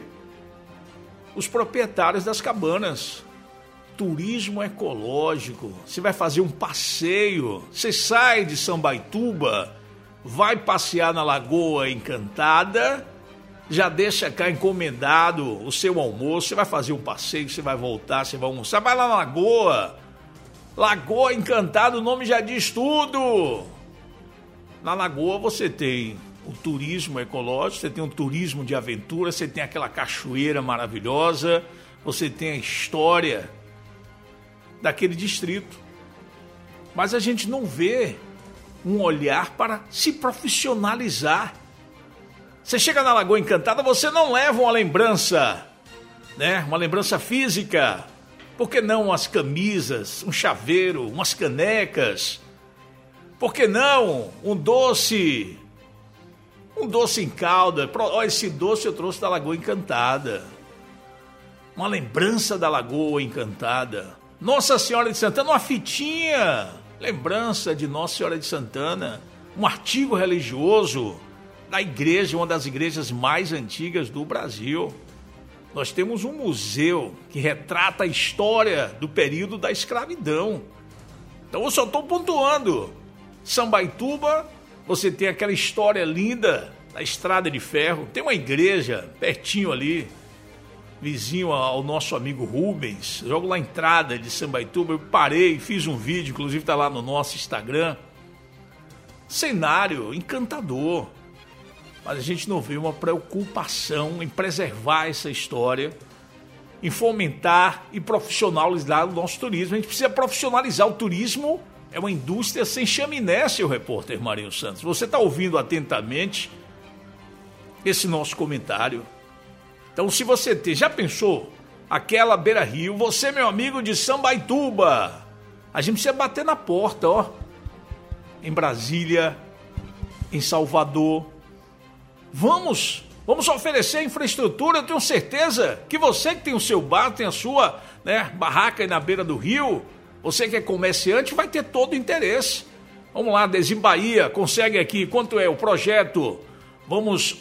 os proprietários das cabanas. Turismo ecológico. Você vai fazer um passeio. Você sai de Sambaituba, vai passear na Lagoa Encantada, já deixa cá encomendado o seu almoço. Você vai fazer um passeio, você vai voltar, você vai almoçar. Vai lá na Lagoa. Lagoa Encantada, o nome já diz tudo. Na Lagoa você tem o turismo ecológico, você tem um turismo de aventura, você tem aquela cachoeira maravilhosa, você tem a história daquele distrito. Mas a gente não vê um olhar para se profissionalizar. Você chega na Lagoa Encantada, você não leva uma lembrança, né? Uma lembrança física. Por que não umas camisas, um chaveiro, umas canecas? Por que não um doce? Um doce em calda. Olha, esse doce eu trouxe da Lagoa Encantada. Uma lembrança da Lagoa Encantada. Nossa Senhora de Santana, uma fitinha. Lembrança de Nossa Senhora de Santana. Um artigo religioso da igreja, uma das igrejas mais antigas do Brasil. Nós temos um museu que retrata a história do período da escravidão. Então eu só estou pontuando. Sambaituba, você tem aquela história linda da Estrada de Ferro. Tem uma igreja pertinho ali, vizinho ao nosso amigo Rubens. Logo na entrada de Sambaituba, eu parei, fiz um vídeo, inclusive está lá no nosso Instagram. Cenário encantador. Mas a gente não vê uma preocupação em preservar essa história, em fomentar e profissionalizar o nosso turismo. A gente precisa profissionalizar o turismo. É uma indústria sem chaminé, seu repórter Marinho Santos. Você está ouvindo atentamente esse nosso comentário. Então, se você já pensou aquela Beira-Rio, você, meu amigo de Sambaituba, a gente precisa bater na porta, ó. Em Brasília, em Salvador. Vamos oferecer infraestrutura. Eu tenho certeza que você que tem o seu bar, tem a sua, né, barraca aí na beira do rio, você que é comerciante, vai ter todo o interesse. Vamos lá, Desembahia, consegue aqui, quanto é o projeto? Vamos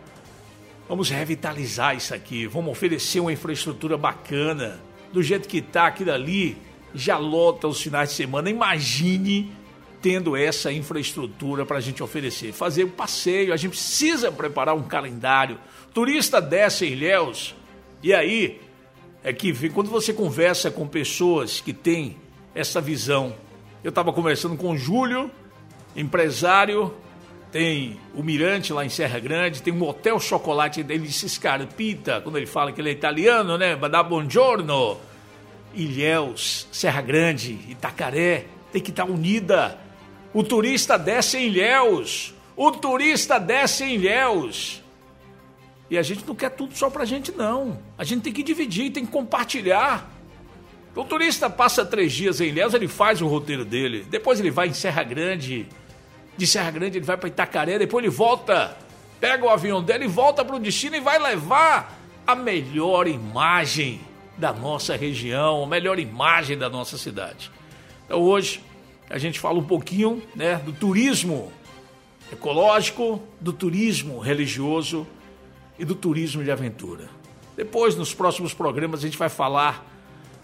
revitalizar isso aqui, vamos oferecer uma infraestrutura bacana. Do jeito que está aquilo ali, já lota os finais de semana. Imagine tendo essa infraestrutura para a gente oferecer, fazer um passeio. A gente precisa preparar um calendário. Turista desce em Ilhéus, e aí é que quando você conversa com pessoas que têm essa visão. Eu estava conversando com o Júlio, empresário, tem o Mirante lá em Serra Grande, tem um Hotel Chocolate dele, se Scarpita, quando ele fala que ele é italiano, né? Badá buongiorno. Ilhéus, Serra Grande, Itacaré, tem que estar unida. O turista desce em Ilhéus. O turista desce em Ilhéus. E a gente não quer tudo só pra gente, não. A gente tem que dividir, tem que compartilhar. O turista passa 3 dias em Ilhéus, ele faz o roteiro dele. Depois ele vai em Serra Grande. De Serra Grande ele vai para Itacaré. Depois ele volta, pega o avião dele e volta para o destino e vai levar a melhor imagem da nossa região, a melhor imagem da nossa cidade. Então hoje a gente fala um pouquinho, né, do turismo ecológico, do turismo religioso e do turismo de aventura. Depois, nos próximos programas, a gente vai falar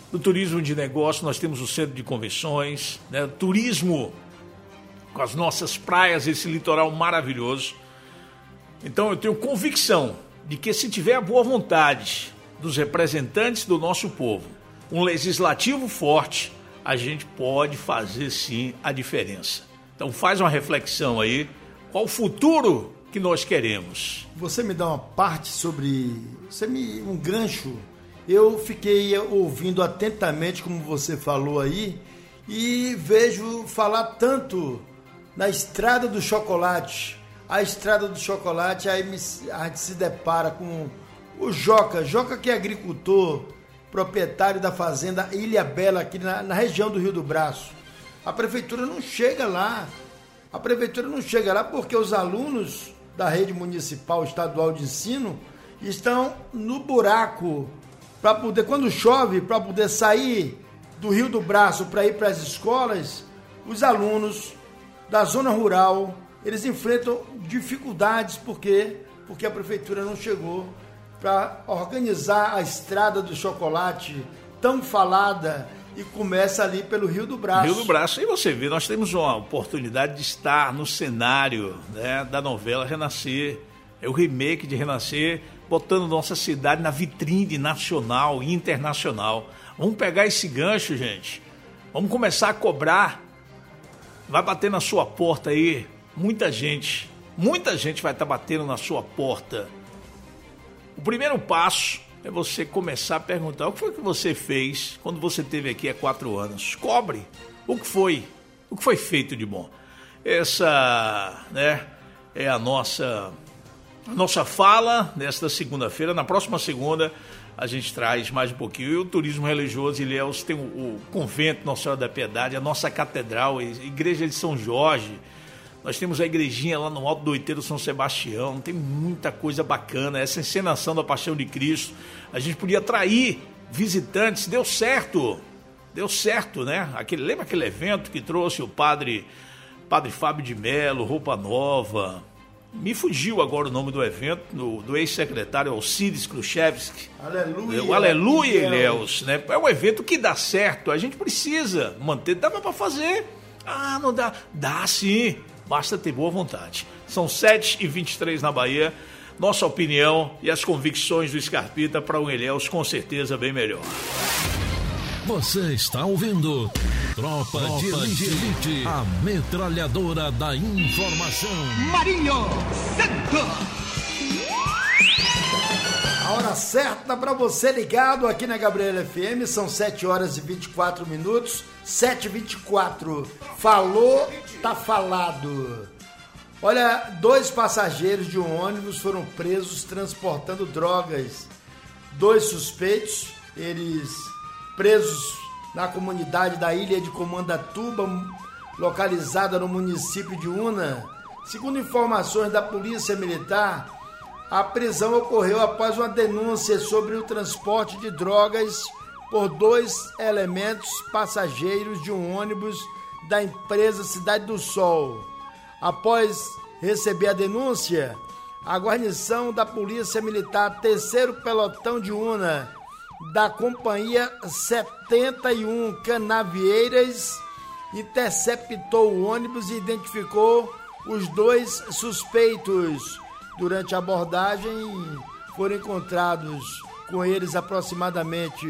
No turismo de negócio, nós temos o centro de convenções, né? Turismo com as nossas praias, esse litoral maravilhoso. Então eu tenho convicção de que se tiver a boa vontade dos representantes do nosso povo, um legislativo forte, a gente pode fazer sim a diferença. Então faz uma reflexão aí, qual o futuro que nós queremos. Você me dá uma parte sobre, um gancho. Eu fiquei ouvindo atentamente como você falou aí e vejo falar tanto na Estrada do Chocolate. A Estrada do Chocolate, aí a gente se depara com o Joca que é agricultor, proprietário da fazenda Ilha Bela, aqui na região do Rio do Braço. A prefeitura não chega lá. Porque os alunos da rede municipal estadual de ensino estão no buraco para poder, quando chove, para poder sair do Rio do Braço para ir para as escolas. Os alunos da zona rural, eles enfrentam dificuldades porque a prefeitura não chegou para organizar a Estrada do Chocolate tão falada e começa ali pelo Rio do Braço. Rio do Braço. E você vê, nós temos uma oportunidade de estar no cenário, né, da novela Renascer. É o remake de Renascer, botando nossa cidade na vitrine nacional e internacional. Vamos pegar esse gancho, gente. Vamos começar a cobrar. Vai bater na sua porta aí. Muita gente vai estar batendo na sua porta. O primeiro passo é você começar a perguntar o que foi que você fez quando você esteve aqui há 4 anos. Cobre o que foi feito de bom. Essa, né, é a nossa fala nesta segunda-feira. Na próxima segunda a gente traz mais um pouquinho. E o turismo religioso, Ilhéus, tem o convento Nossa Senhora da Piedade, a nossa catedral, a igreja de São Jorge. Nós temos a igrejinha lá no Alto do Outeiro São Sebastião, tem muita coisa bacana, essa encenação da Paixão de Cristo. A gente podia atrair visitantes, deu certo, né? Lembra aquele evento que trouxe o padre Fábio de Mello, Roupa Nova? Me fugiu agora o nome do evento, do ex-secretário Alcides Khrushchevsky. Aleluia! O Aleluia, Ilhéus, né? É um evento que dá certo, a gente precisa manter, dá para fazer. Ah, não dá? Dá sim. Basta ter boa vontade. São 7h23 na Bahia. Nossa opinião e as convicções do Scarpita para o Ilhéus, com certeza, bem melhor. Você está ouvindo Tropa de Elite, a metralhadora da informação. Marinho Santos. A hora certa para você ligado aqui na Gabriela FM, são 7h24. 7h24. Falou, tá falado. Olha, 2 passageiros de um ônibus foram presos transportando drogas. 2 suspeitos, eles presos na comunidade da Ilha de Comandatuba, localizada no município de Una. Segundo informações da Polícia Militar, a prisão ocorreu após uma denúncia sobre o transporte de drogas por 2 elementos passageiros de um ônibus da empresa Cidade do Sol. Após receber a denúncia, a guarnição da Polícia Militar, 3º Pelotão de Una, da Companhia 71 Canavieiras, interceptou o ônibus e identificou os 2 suspeitos. Durante a abordagem, foram encontrados com eles aproximadamente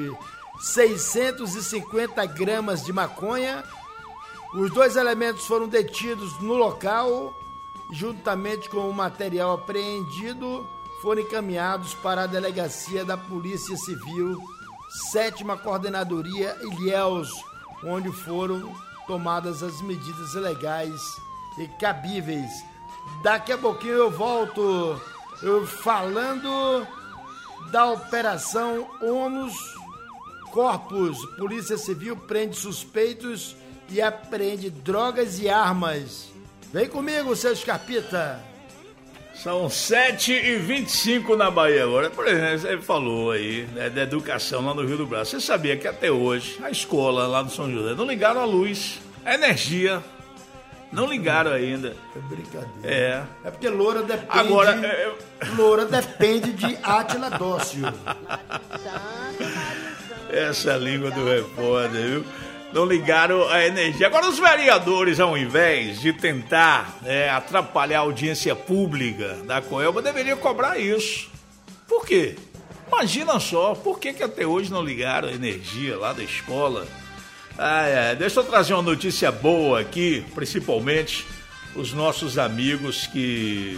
650 gramas de maconha. Os 2 elementos foram detidos no local, juntamente com o material apreendido, foram encaminhados para a Delegacia da Polícia Civil, 7ª Coordenadoria Ilhéus, onde foram tomadas as medidas legais e cabíveis. Daqui a pouquinho eu volto falando da Operação Onus Corpus. Polícia Civil prende suspeitos e apreende drogas e armas. Vem comigo, seu Scarpita. São 7h25 na Bahia agora. Por exemplo, você falou aí, né, da educação lá no Rio do Braço. Você sabia que até hoje a escola lá no São José não ligaram a luz, a energia. Não ligaram ainda. É brincadeira. É porque Loura depende. Agora, Loura depende de Átila Dócio. Essa língua do repórter, viu? Não ligaram a energia. Agora, os vereadores, ao invés de tentar atrapalhar a audiência pública da Coelba, deveriam cobrar isso. Por quê? Imagina só, por que até hoje não ligaram a energia lá da escola? Deixa eu trazer uma notícia boa aqui, principalmente os nossos amigos que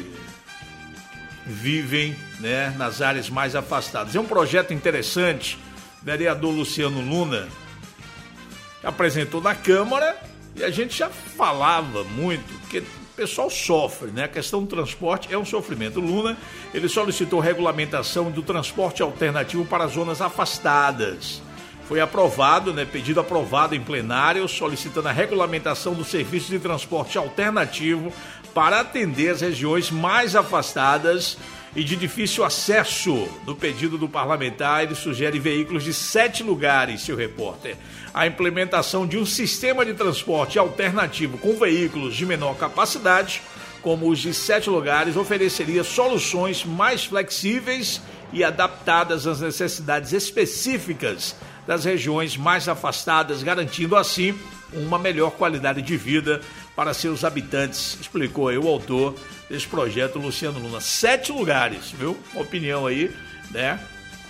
vivem, né, nas áreas mais afastadas. É um projeto interessante, o vereador Luciano Luna apresentou na Câmara e a gente já falava muito, porque o pessoal sofre, né? A questão do transporte é um sofrimento. O Luna, ele solicitou regulamentação do transporte alternativo para zonas afastadas. Foi aprovado, né? Pedido aprovado em plenário, solicitando a regulamentação do serviço de transporte alternativo para atender as regiões mais afastadas e de difícil acesso. No pedido do parlamentar, ele sugere veículos de 7 lugares, seu repórter. A implementação de um sistema de transporte alternativo com veículos de menor capacidade, como os de 7 lugares, ofereceria soluções mais flexíveis e adaptadas às necessidades específicas das regiões mais afastadas, garantindo assim uma melhor qualidade de vida para seus habitantes, explicou aí o autor desse projeto, Luciano Luna. 7 lugares, viu? Uma opinião aí, né,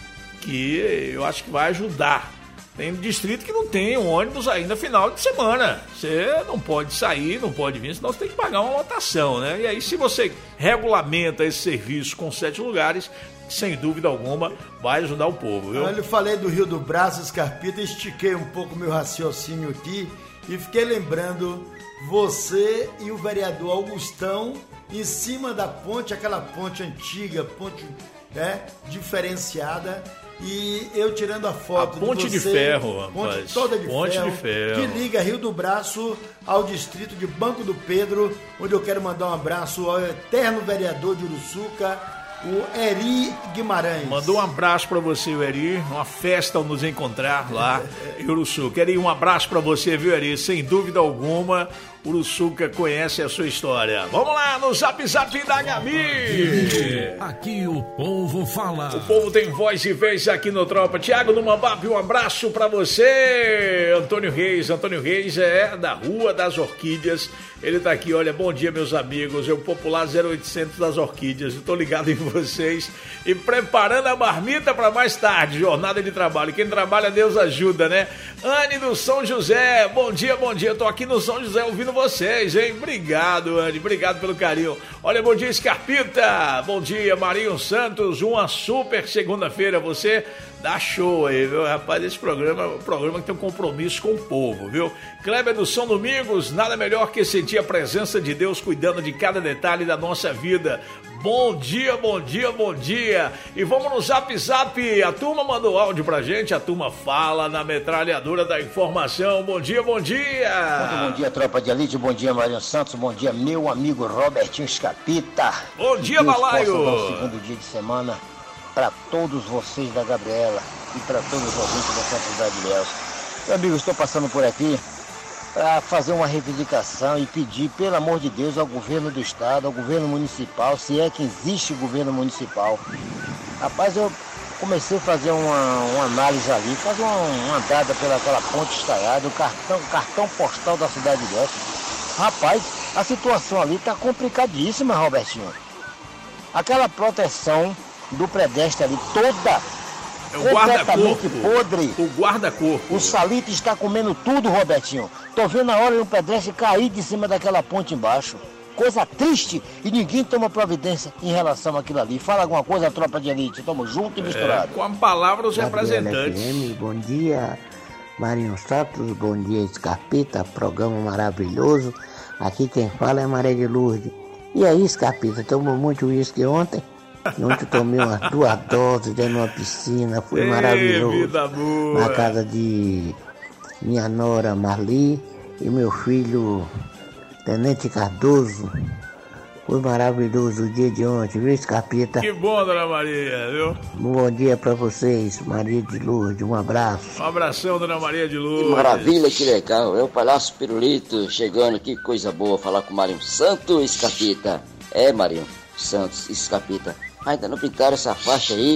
que eu acho que vai ajudar. Tem distrito que não tem ônibus ainda final de semana. Você não pode sair, não pode vir, senão você tem que pagar uma lotação, né? E aí, se você regulamenta esse serviço com 7 lugares, sem dúvida alguma, vai ajudar o povo, viu? Eu falei do Rio do Braço, Scarpita, estiquei um pouco meu raciocínio aqui e fiquei lembrando você e o vereador Augustão em cima da ponte, aquela ponte antiga, ponte diferenciada, e eu tirando a foto. A ponte de você, de ferro, rapaz. Ponte toda de ferro, que liga Rio do Braço ao distrito de Banco do Pedro, onde eu quero mandar um abraço ao eterno vereador de Uruçuca, o Eri Guimarães. Mandou um abraço pra você, Eri. Uma festa ao nos encontrar lá em Uruçuca. Eri, um abraço pra você, viu, Eri? Sem dúvida alguma, Uruçuca conhece a sua história. Vamos lá no Zap Zap da Gabi. Aqui o povo fala. O povo tem voz e vez aqui no Tropa. Tiago do Mambap, um abraço pra você. Antônio Reis é da Rua das Orquídeas. Ele tá aqui, olha, bom dia, meus amigos. Eu popular 0800 das Orquídeas. Eu tô ligado em vocês e preparando a marmita para mais tarde, jornada de trabalho. Quem trabalha, Deus ajuda, né? Anne do São José, bom dia. Eu tô aqui no São José ouvindo vocês, hein? Obrigado, Anne, obrigado pelo carinho. Olha, bom dia, Scarpita. Bom dia, Marinho Santos. Uma super segunda-feira. Você dá show aí, viu? Rapaz, esse programa é um programa que tem um compromisso com o povo, viu? Kleber do São Domingos, nada melhor que sentir a presença de Deus cuidando de cada detalhe da nossa vida. Bom dia. E vamos no Zap Zap. A turma mandou áudio pra gente, a turma fala na metralhadora da informação. Bom dia. Bom dia, tropa de elite. Bom dia, Marinho Santos. Bom dia, meu amigo Robertinho Scarpita. Bom dia, Balaio. Segundo dia de semana para todos vocês da Gabriela e para todos os ouvintes da Santa Cidade de Ilhéus. Meu amigo, estou passando por aqui para fazer uma reivindicação e pedir, pelo amor de Deus, ao governo do estado, ao governo municipal, se é que existe governo municipal. Rapaz, eu comecei a fazer uma análise ali, fazer uma andada pelaquela ponte estaiada, o cartão postal da cidade de Ilhéus. Rapaz, a situação ali está complicadíssima, Robertinho. Aquela proteção do pedestre ali toda completamente podre. O guarda-corpo. O salite está comendo tudo, Robertinho. Tô vendo a hora de um pedestre cair de cima daquela ponte embaixo. Coisa triste e ninguém toma providência em relação àquilo ali. Fala alguma coisa, tropa de elite. Tamo junto e misturado. Com a palavra os representantes. FM, bom dia, Marinho Santos. Bom dia, Scarpita. Programa maravilhoso. Aqui quem fala é Maria de Lourdes. E aí, Scarpita, tomou muito uísque ontem? Ontem tomei umas 2 doses dentro de uma piscina, foi maravilhoso. Vida boa. Na casa de minha nora Marli e meu filho Tenente Cardoso. Foi maravilhoso o dia de ontem, viu, Scarpita? Que bom, dona Maria, viu? Bom dia pra vocês, Maria de Lourdes, um abraço. Um abração, dona Maria de Lourdes. Que maravilha, que legal. É o Palhaço Pirulito chegando, que coisa boa falar com o Marinho Santos, Scarpita. É, Marinho Santos, Scarpita. Ainda não pintaram essa faixa aí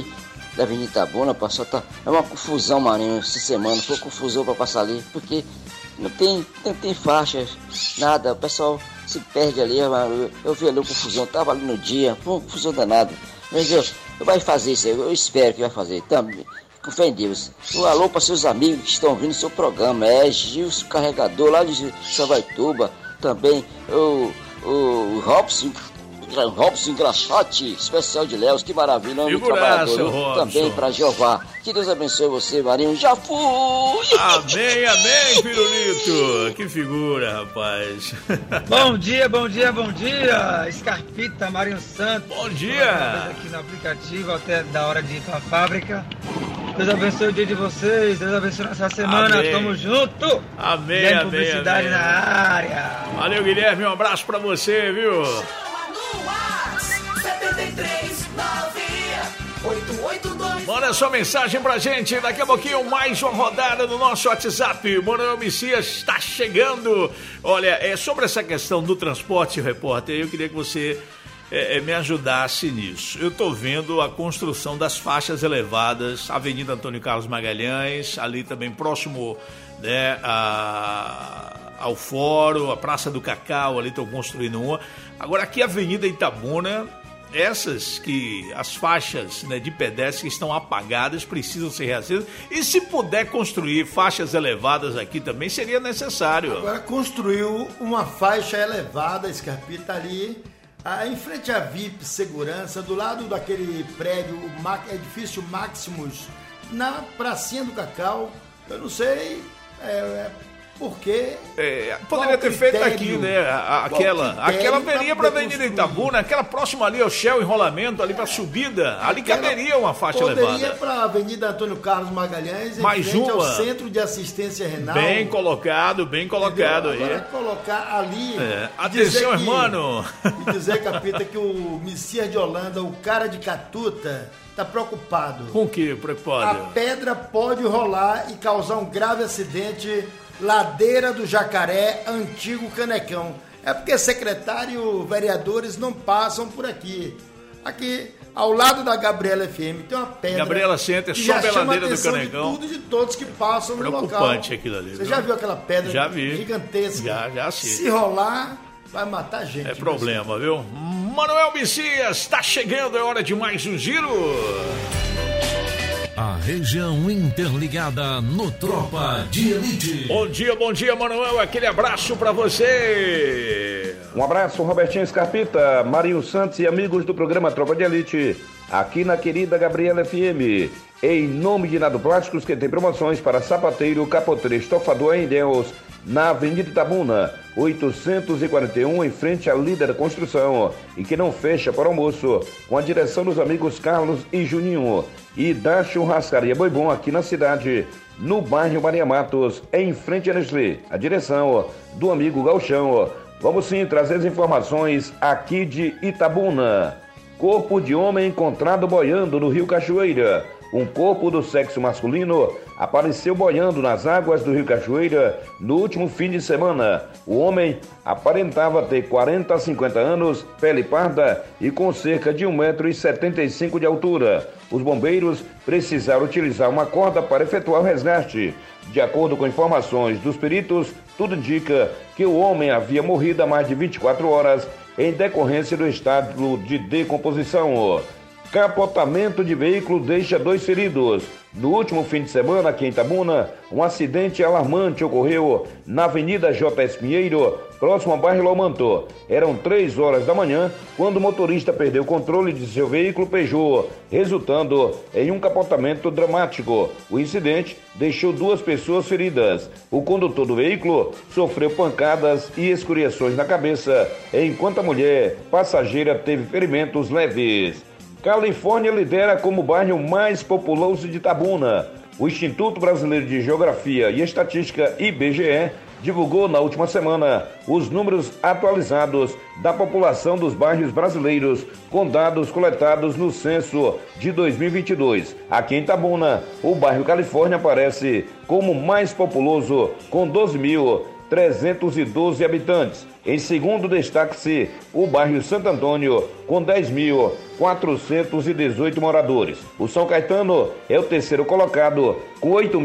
da Avenida Itabuna, passou, tá, é uma confusão, Marinho, essa semana, foi confusão para passar ali, porque não tem faixas, nada, o pessoal se perde ali, eu vi ali a confusão, tava ali no dia, foi uma confusão danada, mas eu vai fazer isso aí, eu espero que vai fazer, também, com fé em Deus. Um alô para seus amigos que estão ouvindo o seu programa, Gilson Carregador, lá de Savaituba, também o Robson Engraxate, especial de Léus, que maravilha, muito trabalhador. Também para Jeová. Que Deus abençoe você, Marinho. Já fui! Amém, Pirulito. Que figura, rapaz. Bom dia. Scarpita, Marinho Santos. Bom dia. Aqui no aplicativo até da hora de ir para a fábrica. Deus abençoe o dia de vocês. Deus abençoe essa semana. Amém. Tamo junto. Amém. Publicidade na área. Valeu, Guilherme. Um abraço para você, viu? 7398882. Manda sua mensagem pra gente. Daqui a pouquinho mais uma rodada no nosso WhatsApp. Manuel Messias está chegando. Olha, sobre essa questão do transporte, repórter, eu queria que você me ajudasse nisso. Eu tô vendo a construção das faixas elevadas, Avenida Antônio Carlos Magalhães, ali também próximo, né, ao Fórum, a Praça do Cacau, ali estão construindo uma. Agora aqui a Avenida Itabuna, as faixas, né, de pedestre que estão apagadas precisam ser reacesas, e se puder construir faixas elevadas aqui também seria necessário. Agora construiu uma faixa elevada, Scarpita, ali em frente à VIP Segurança, do lado daquele prédio, edifício Maximus, na pracinha do Cacau. Eu não sei porque... poderia ter feito aqui, né? Aquela veria para a Avenida Itabuna, aquela próxima ali ao Shell, enrolamento ali para subida, ali caberia uma faixa elevada. Poderia para a Avenida Antônio Carlos Magalhães, em frente ao Centro de Assistência Renal. Bem colocado aí. Agora colocar ali... Atenção, irmão! E dizer, Capita, que o Messias de Holanda, o cara de Catuta, tá preocupado. Com o que preocupado? A pedra pode rolar e causar um grave acidente... Ladeira do Jacaré, antigo Canecão. É porque secretário, vereadores não passam por aqui. Aqui, ao lado da Gabriela FM, tem uma pedra. Gabriela Center, sobe a ladeira do Canecão. De tudo, de todos que passam no local. Preocupante aquilo ali. Você já viu aquela pedra gigantesca? Já sim. Se rolar, vai matar gente. É problema, viu? Manuel Messias, está chegando, é hora de mais um giro. A região interligada no Tropa de Elite. Bom dia, Manuel. Aquele abraço pra você. Um abraço, Robertinho Scarpita, Marinho Santos e amigos do programa Tropa de Elite, aqui na querida Gabriela FM. Em nome de Nado Plásticos, que tem promoções para sapateiro, capoteiro, estofador em Deus, na Avenida Itabuna, 841, em frente à Líder Construção, e que não fecha para almoço, com a direção dos amigos Carlos e Juninho, e da Churrascaria Boi Bom aqui na cidade, no bairro Maria Matos, em frente a Nestlé, a direção do amigo Galchão. Vamos sim trazer as informações aqui de Itabuna. Corpo de homem encontrado boiando no Rio Cachoeira. Um corpo do sexo masculino apareceu boiando nas águas do Rio Cachoeira no último fim de semana. O homem aparentava ter 40 a 50 anos, pele parda e com cerca de 1,75 m de altura. Os bombeiros precisaram utilizar uma corda para efetuar o resgate. De acordo com informações dos peritos, tudo indica que o homem havia morrido há mais de 24 horas em decorrência do estado de decomposição. Capotamento de veículo deixa 2 feridos. No último fim de semana, aqui em Itabuna, um acidente alarmante ocorreu na Avenida J.S. Pinheiro, próximo ao bairro Lomanto. Eram 3 horas da manhã, quando o motorista perdeu o controle de seu veículo Peugeot, resultando em um capotamento dramático. O incidente deixou 2 pessoas feridas. O condutor do veículo sofreu pancadas e escoriações na cabeça, enquanto a mulher passageira teve ferimentos leves. Califórnia lidera como o bairro mais populoso de Itabuna. O Instituto Brasileiro de Geografia e Estatística, IBGE, divulgou na última semana os números atualizados da população dos bairros brasileiros, com dados coletados no censo de 2022. Aqui em Itabuna, o bairro Califórnia aparece como o mais populoso, com 12.3 312 habitantes. Em segundo, destaque-se o bairro Santo Antônio, com 10.418 moradores. O São Caetano é o terceiro colocado, com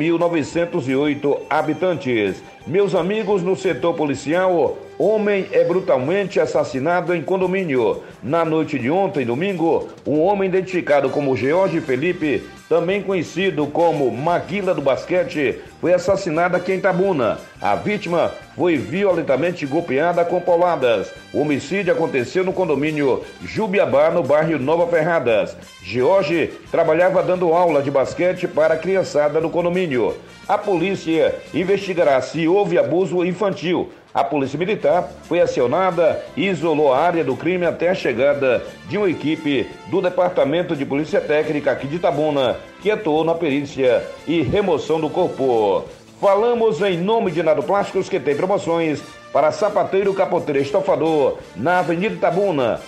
8.908 habitantes. Meus amigos, no setor policial, homem é brutalmente assassinado em condomínio. Na noite de ontem, domingo, um homem identificado como George Felipe, também conhecido como Maguila do Basquete, foi assassinado aqui em Itabuna. A vítima foi violentamente golpeada com pauladas. O homicídio aconteceu no condomínio Jubiabá, no bairro Nova Ferradas. George trabalhava dando aula de basquete para a criançada do condomínio. A polícia investigará se houve abuso infantil. A polícia militar foi acionada e isolou a área do crime até a chegada de uma equipe do Departamento de Polícia Técnica aqui de Itabuna, que atuou na perícia e remoção do corpo. Falamos em nome de Nado Plásticos, que tem promoções para sapateiro, capoteiro, estofador, na Avenida Itabuna,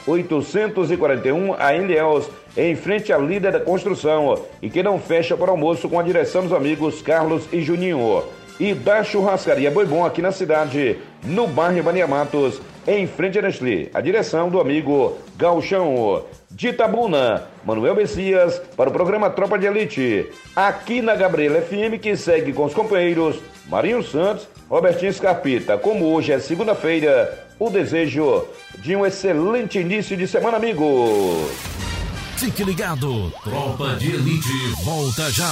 841, a Ilhéus, em frente à Líder da Construção, e que não fecha para almoço, com a direção dos amigos Carlos e Juninho. E da Churrascaria Boi Bom, aqui na cidade, no bairro Bania Matos, em frente a Nestlé. A direção do amigo Gauchão. De Itabuna, Manuel Messias, para o programa Tropa de Elite. Aqui na Gabriela FM, que segue com os companheiros Marinho Santos, Robertinho Scarpita. Como hoje é segunda-feira, o desejo de um excelente início de semana, amigo. Fique ligado, Tropa de Elite volta já.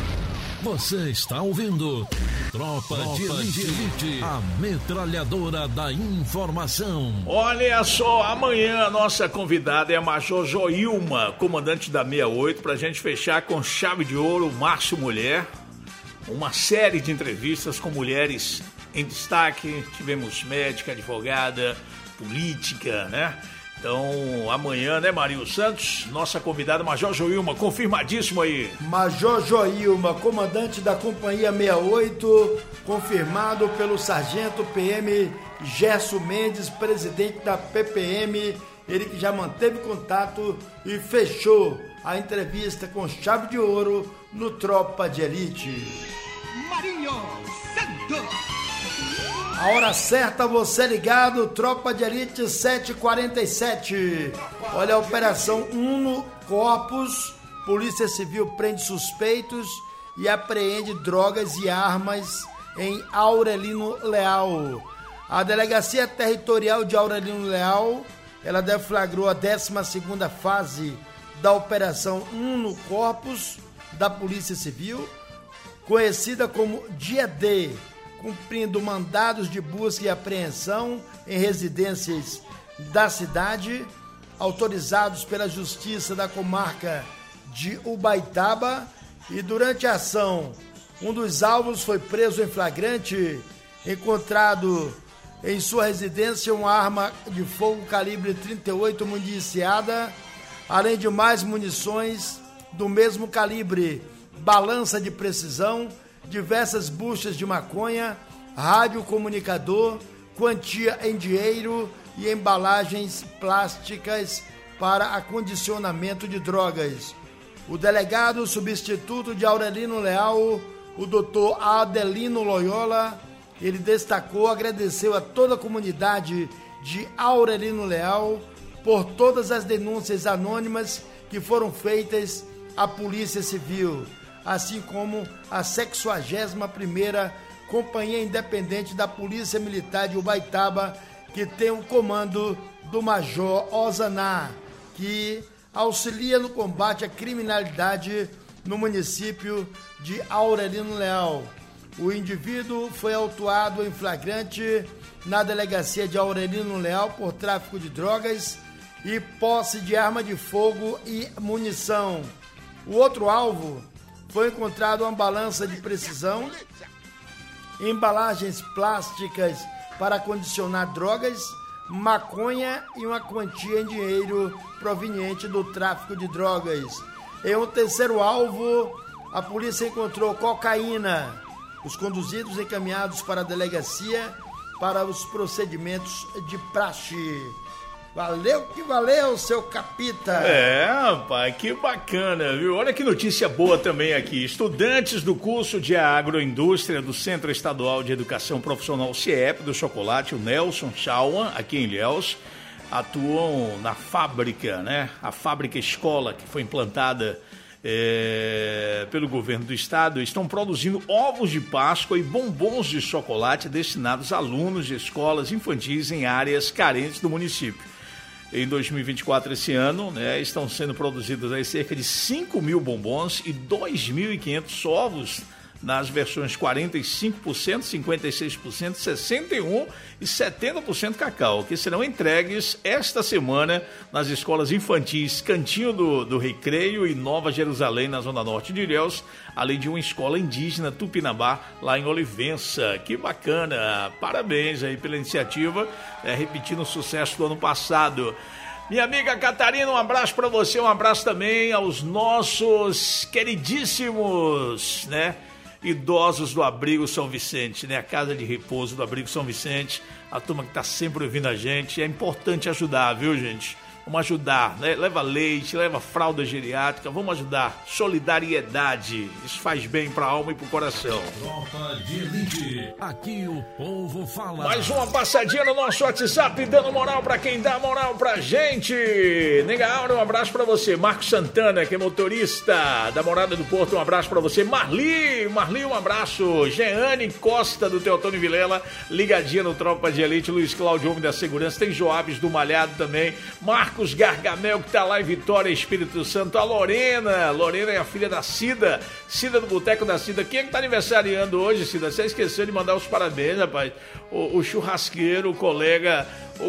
Você está ouvindo Tropa de Elite, a metralhadora da informação. Olha só, amanhã a nossa convidada é a Major Joilma, comandante da 68, para a gente fechar com chave de ouro Márcio Mulher. Uma série de entrevistas com mulheres em destaque. Tivemos médica, advogada, política, né? Então, amanhã, né, Marinho Santos? Nossa convidada, Major Joilma, confirmadíssimo aí. Major Joilma, comandante da Companhia 68, confirmado pelo Sargento PM Gerson Mendes, presidente da PPM, ele que já manteve contato e fechou a entrevista com chave de ouro no Tropa de Elite. Marinho Santos. A hora certa, você ligado, Tropa de Elite 7h47. Olha a Operação Uno Corpus, Polícia Civil prende suspeitos e apreende drogas e armas em Aurelino Leal. A Delegacia Territorial de Aurelino Leal, ela deflagrou a 12ª fase da Operação Uno Corpus da Polícia Civil, conhecida como Dia D, cumprindo mandados de busca e apreensão em residências da cidade, autorizados pela Justiça da Comarca de Ubaitaba, e durante a ação, um dos alvos foi preso em flagrante, encontrado em sua residência uma arma de fogo calibre 38 municiada, além de mais munições do mesmo calibre, balança de precisão, diversas buchas de maconha, radiocomunicador, quantia em dinheiro e embalagens plásticas para acondicionamento de drogas. O delegado substituto de Aurelino Leal, o doutor Adelino Loyola, ele destacou, agradeceu a toda a comunidade de Aurelino Leal por todas as denúncias anônimas que foram feitas à Polícia Civil, assim como a 61ª Companhia Independente da Polícia Militar de Ubaitaba, que tem o comando do Major Ozaná, que auxilia no combate à criminalidade no município de Aurelino Leal. O indivíduo foi autuado em flagrante na delegacia de Aurelino Leal por tráfico de drogas e posse de arma de fogo e munição. O outro alvo foi encontrado uma balança de precisão, embalagens plásticas para acondicionar drogas, maconha e uma quantia em dinheiro proveniente do tráfico de drogas. Em um terceiro alvo, a polícia encontrou cocaína. Os conduzidos encaminhados para a delegacia para os procedimentos de praxe. Valeu que valeu, seu capita. Rapaz, que bacana, viu? Olha que notícia boa também aqui. Estudantes do curso de agroindústria do Centro Estadual de Educação Profissional CIEP do Chocolate, o Nelson Chauan, aqui em Ilhéus, atuam na fábrica, né? A fábrica escola que foi implantada pelo governo do estado, estão produzindo ovos de Páscoa e bombons de chocolate destinados a alunos de escolas infantis em áreas carentes do município. Em 2024, esse ano, né, estão sendo produzidos aí cerca de 5.000 bombons e 2.500 ovos nas versões 45%, 56%, 61% e 70% cacau, que serão entregues esta semana nas escolas infantis Cantinho do Recreio e Nova Jerusalém, na Zona Norte de Ilhéus, além de uma escola indígena Tupinambá, lá em Olivença. Que bacana! Parabéns aí pela iniciativa, repetindo o sucesso do ano passado. Minha amiga Catarina, um abraço para você, um abraço também aos nossos queridíssimos, né, idosos do Abrigo São Vicente, né? A Casa de Repouso do Abrigo São Vicente, a turma que está sempre ouvindo a gente. É importante ajudar, viu, gente? Vamos ajudar, né? Leva leite, leva fralda geriátrica, vamos ajudar. Solidariedade, isso faz bem para a alma e para o coração. Tropa de Elite, aqui o povo fala. Mais uma passadinha no nosso WhatsApp, dando moral para quem dá moral pra gente. Nega Aura, um abraço para você. Marcos Santana, que é motorista da Morada do Porto, um abraço para você. Marli, um abraço. Jeane Costa, do Teotônio Vilela, ligadinha no Tropa de Elite. Luiz Cláudio, homem da segurança. Tem Joabes do Malhado também. Marcos Gargamel, que tá lá em Vitória, Espírito Santo. A Lorena é a filha da Cida do Boteco da Cida. Quem é que tá aniversariando hoje, Cida? Você esqueceu de mandar os parabéns, rapaz. O churrasqueiro, o colega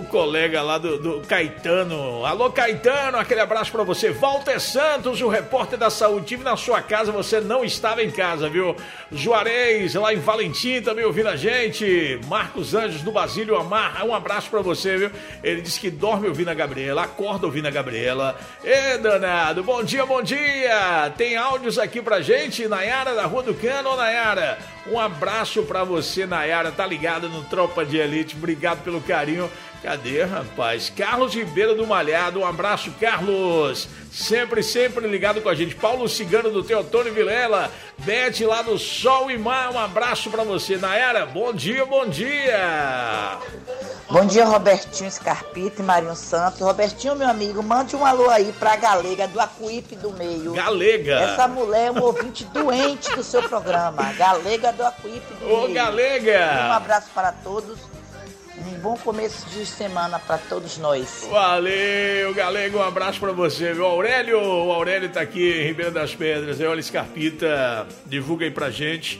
lá do Caetano. Alô, Caetano, aquele abraço pra você. Walter Santos, o repórter da saúde. Tive na sua casa, você não estava em casa, viu? Juarez, lá em Valentim, também ouvindo a gente. Marcos Anjos, do Basílio Amar, um abraço pra você, viu? Ele disse que dorme ouvindo a Gabriela, acorda ouvindo a Gabriela. Ê, danado, bom dia, bom dia. Tem áudios aqui pra gente, Nayara, da Rua do Cano. Ô, Nayara, um abraço pra você, Nayara, tá ligada no Tropa de Elite, obrigado pelo carinho. Cadê, rapaz? Carlos Ribeiro do Malhado, um abraço, Carlos. Sempre ligado com a gente. Paulo Cigano do Teotônio Vilela. Bete lá do Sol e Mar, um abraço pra você. Nayara, bom dia, bom dia. Bom dia, Robertinho Scarpita e Marinho Santos. Robertinho, meu amigo, mande um alô aí pra Galega do Acuípe do Meio. Galega. Essa mulher é um ouvinte doente do seu programa. Galega do Acuípe do Meio. Ô, Galega. Um abraço para todos. Um bom começo de semana para todos nós. Valeu, Galego, um abraço para você, viu? O Aurélio tá aqui em Ribeira das Pedras. Olha, Scarpita, divulga aí pra gente.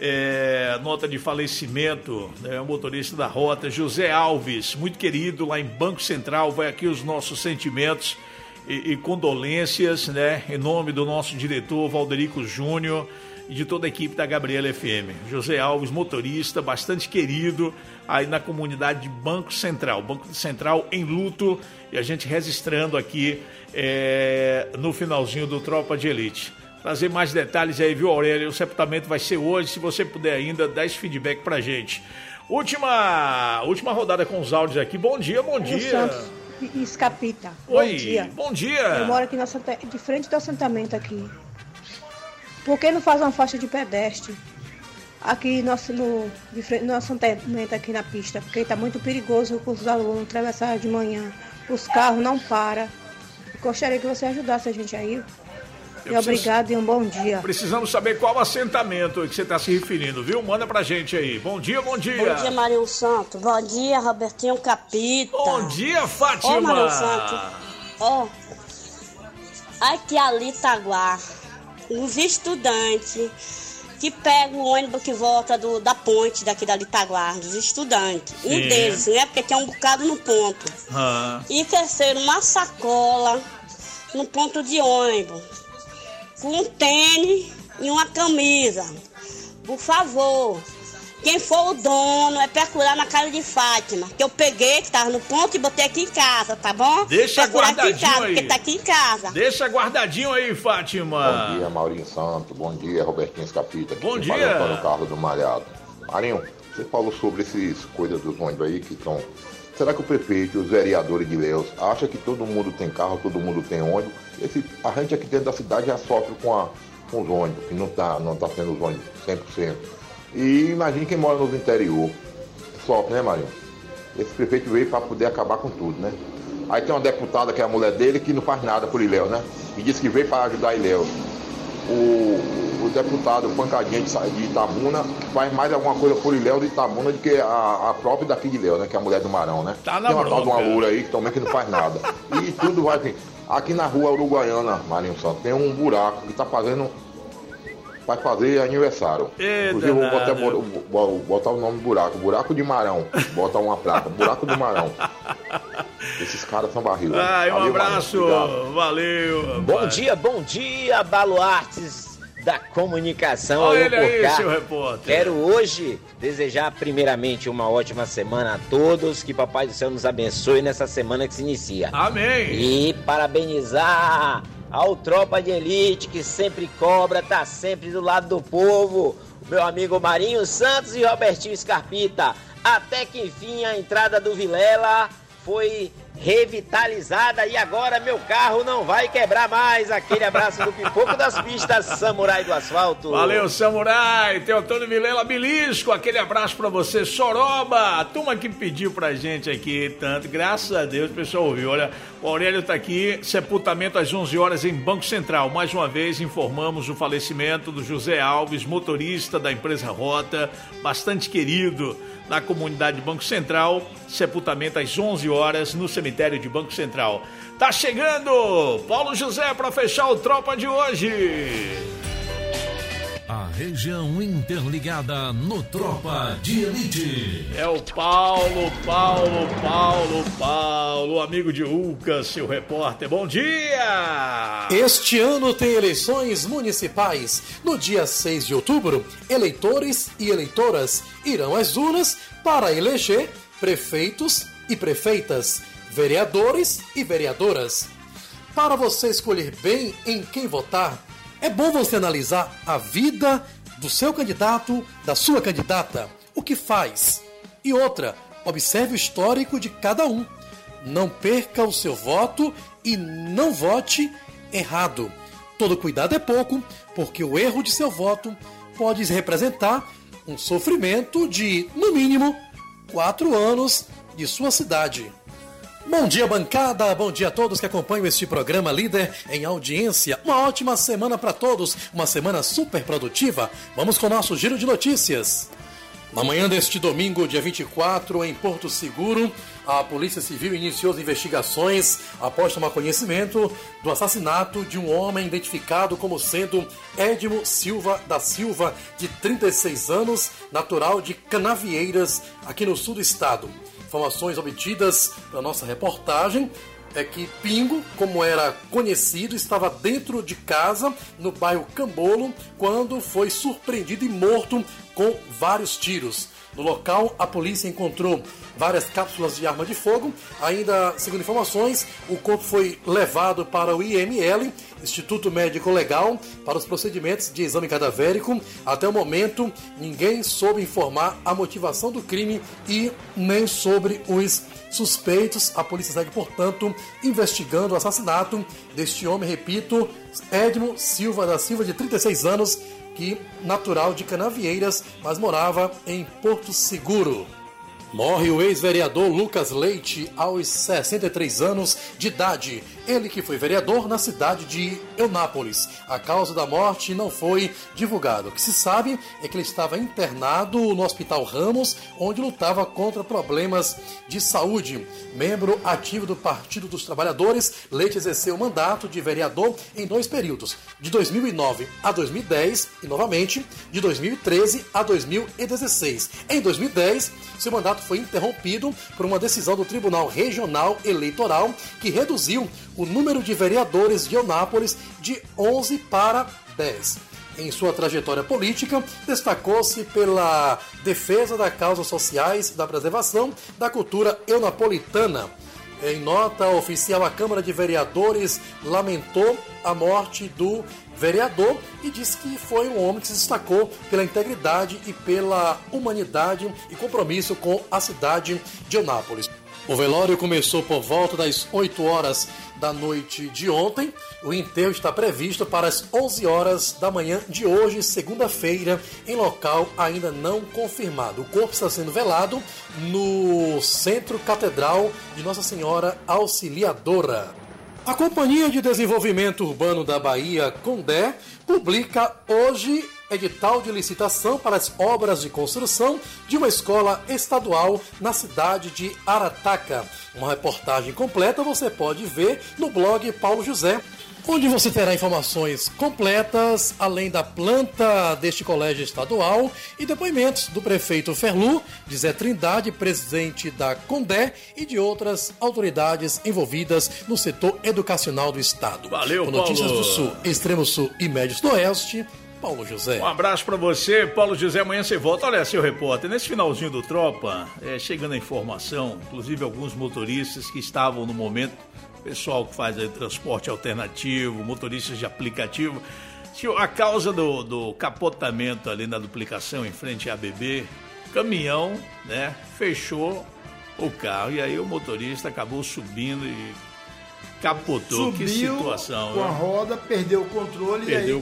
Nota de falecimento, né? O motorista da rota, José Alves, muito querido, lá em Banco Central. Vai aqui os nossos sentimentos e condolências, né? Em nome do nosso diretor, Valderico Júnior, e de toda a equipe da Gabriela FM. José Alves, motorista, bastante querido aí na comunidade de Banco Central. Banco Central em luto, e a gente registrando aqui no finalzinho do Tropa de Elite. Trazer mais detalhes aí, viu, Aurélio? O sepultamento vai ser hoje, se você puder ainda, dá esse feedback pra gente. Última rodada com os áudios aqui. Bom dia, bom dia. Santos e Escapita. Oi, bom dia. Bom dia. Eu moro aqui de frente do assentamento aqui. Por que não faz uma faixa de pedestre aqui de frente no assentamento aqui na pista? Porque está muito perigoso com os alunos atravessar de manhã. Os carros não param. Gostaria que você ajudasse a gente aí. Obrigado e um bom dia. Precisamos saber qual assentamento que você está se referindo, viu? Manda pra gente aí. Bom dia, bom dia. Bom dia, Marinho Santos. Bom dia, Robertinho Capita. Bom dia, Fátima. Ô, Marinho Santos. Aqui ali, Itaguá. Os estudantes que pegam o ônibus que volta da ponte daqui da Itaguá, dos estudantes. Sim. Um deles, né? Porque tem um bocado no ponto. E esqueceram uma sacola no ponto de ônibus, com um tênis e uma camisa. Por favor, quem for o dono é procurar na casa de Fátima, que eu peguei, que tava no ponto, e botei aqui em casa, tá bom? Deixa guardadinho aqui em casa, aí. porque tá aqui em casa. Deixa guardadinho aí, Fátima. Bom dia, Maurinho Santos. Bom dia, Robertinho Escapita. Bom dia. Para o carro do Malhado. Marinho, você falou sobre esses coisas dos ônibus aí que estão Será que o prefeito e os vereadores de Ilhéus acham que todo mundo tem carro, todo mundo tem ônibus? A gente aqui dentro da cidade já sofre com os ônibus, que não tá sendo os ônibus 100%. E imagine quem mora no interior. Sofre, né, Marinho? Esse prefeito veio para poder acabar com tudo, né? Aí tem uma deputada, que é a mulher dele, que não faz nada por Ilhéus, né? E disse que veio para ajudar Ilhéus. O deputado Pancadinha de Itabuna faz mais alguma coisa por Ilhéus de Itabuna do que a própria daqui de Ilhéus, né? Que é a mulher do Marão, né? Tá na tem uma bronca. tal de uma loura aí que também que não faz nada. E tudo vai assim. Aqui na rua Uruguaiana, Marinho Santos, tem um buraco que vai fazer aniversário. Inclusive eu vou botar o nome do buraco de Marão. Botar uma placa, buraco de Marão. Esses caras são barrilos. Um abraço, valeu. Bom dia, baluartes da comunicação. Olha ele aí, seu repórter. Quero hoje desejar primeiramente uma ótima semana a todos, que Papai do Céu nos abençoe nessa semana que se inicia. Amém. E parabenizar ao Tropa de Elite, que sempre cobra, tá sempre do lado do povo, o meu amigo Marinho Santos e Robertinho Scarpita. Até que enfim a entrada do Vilela foi revitalizada e agora meu carro não vai quebrar mais. Aquele abraço do Pipoco das Pistas, Samurai do Asfalto. Valeu, Samurai. Tem Antônio Vilela Belisco, aquele abraço pra você. Soroba, a turma que pediu pra gente aqui tanto, graças a Deus o pessoal ouviu. Olha, o Aurélio tá aqui, sepultamento às 11 horas em Banco Central. Mais uma vez informamos o falecimento do José Alves, motorista da empresa Rota, bastante querido na comunidade Banco Central. Sepultamento às 11 horas no cemitério de Banco Central. Tá chegando Paulo José para fechar o Tropa de hoje. A região interligada no Tropa de Elite. É o Paulo, amigo de Uca, seu repórter. Bom dia! Este ano tem eleições municipais. No dia 6 de outubro, eleitores e eleitoras irão às urnas para eleger prefeitos e prefeitas, vereadores e vereadoras. Para você escolher bem em quem votar, é bom você analisar a vida do seu candidato, da sua candidata, o que faz. E outra, observe o histórico de cada um. Não perca o seu voto e não vote errado. Todo cuidado é pouco, porque o erro de seu voto pode representar um sofrimento de, no mínimo, 4 anos de sua cidade. Bom dia, bancada, bom dia a todos que acompanham este programa líder em audiência. Uma ótima semana para todos, uma semana super produtiva. Vamos com o nosso giro de notícias. Na manhã deste domingo, dia 24, em Porto Seguro, a Polícia Civil iniciou as investigações após tomar conhecimento do assassinato de um homem identificado como sendo Edmo Silva da Silva, de 36 anos, natural de Canavieiras, aqui no sul do estado. Informações obtidas da nossa reportagem é que Pingo, como era conhecido, estava dentro de casa, no bairro Cambolo, quando foi surpreendido e morto com vários tiros. No local, a polícia encontrou várias cápsulas de arma de fogo. Ainda, segundo informações, o corpo foi levado para o IML, Instituto Médico Legal, para os procedimentos de exame cadavérico. Até o momento, ninguém soube informar a motivação do crime e nem sobre os suspeitos. A polícia segue, portanto, investigando o assassinato deste homem, repito, Edmo Silva da Silva, de 36 anos, que natural de Canavieiras, mas morava em Porto Seguro. Morre o ex-vereador Lucas Leite aos 63 anos de idade. Ele que foi vereador na cidade de Eunápolis. A causa da morte não foi divulgada. O que se sabe é que ele estava internado no Hospital Ramos, onde lutava contra problemas de saúde. Membro ativo do Partido dos Trabalhadores, Leite exerceu o mandato de vereador em 2 períodos, de 2009 a 2010 e, novamente, de 2013 a 2016. Em 2010, seu mandato foi interrompido por uma decisão do Tribunal Regional Eleitoral que reduziu o número de vereadores de Eunápolis de 11 para 10. Em sua trajetória política, destacou-se pela defesa das causas sociais e da preservação da cultura eunapolitana. Em nota oficial, a Câmara de Vereadores lamentou a morte do vereador e disse que foi um homem que se destacou pela integridade e pela humanidade e compromisso com a cidade de Eunápolis. O velório começou por volta das 8 horas da noite de ontem. O enterro está previsto para as 11 horas da manhã de hoje, segunda-feira, em local ainda não confirmado. O corpo está sendo velado no Centro Catedral de Nossa Senhora Auxiliadora. A Companhia de Desenvolvimento Urbano da Bahia, CONDE, publica hoje edital de licitação para as obras de construção de uma escola estadual na cidade de Arataca. Uma reportagem completa você pode ver no blog Paulo José, onde você terá informações completas, além da planta deste colégio estadual e depoimentos do prefeito Ferlu, de Zé Trindade, presidente da CONDE e de outras autoridades envolvidas no setor educacional do estado. Valeu, com notícias Paulo. do Sul, Extremo Sul e Médios do Oeste, Paulo José. Um abraço pra você, Paulo José. Amanhã você volta. Olha, seu repórter, nesse finalzinho do Tropa, chegando a informação, inclusive alguns motoristas que estavam no momento, pessoal que faz aí transporte alternativo, motoristas de aplicativo, a causa do capotamento ali na duplicação em frente à ABB, caminhão, né, fechou o carro e aí o motorista acabou subindo e capotou. Subiu, que situação. Com a roda, perdeu o controle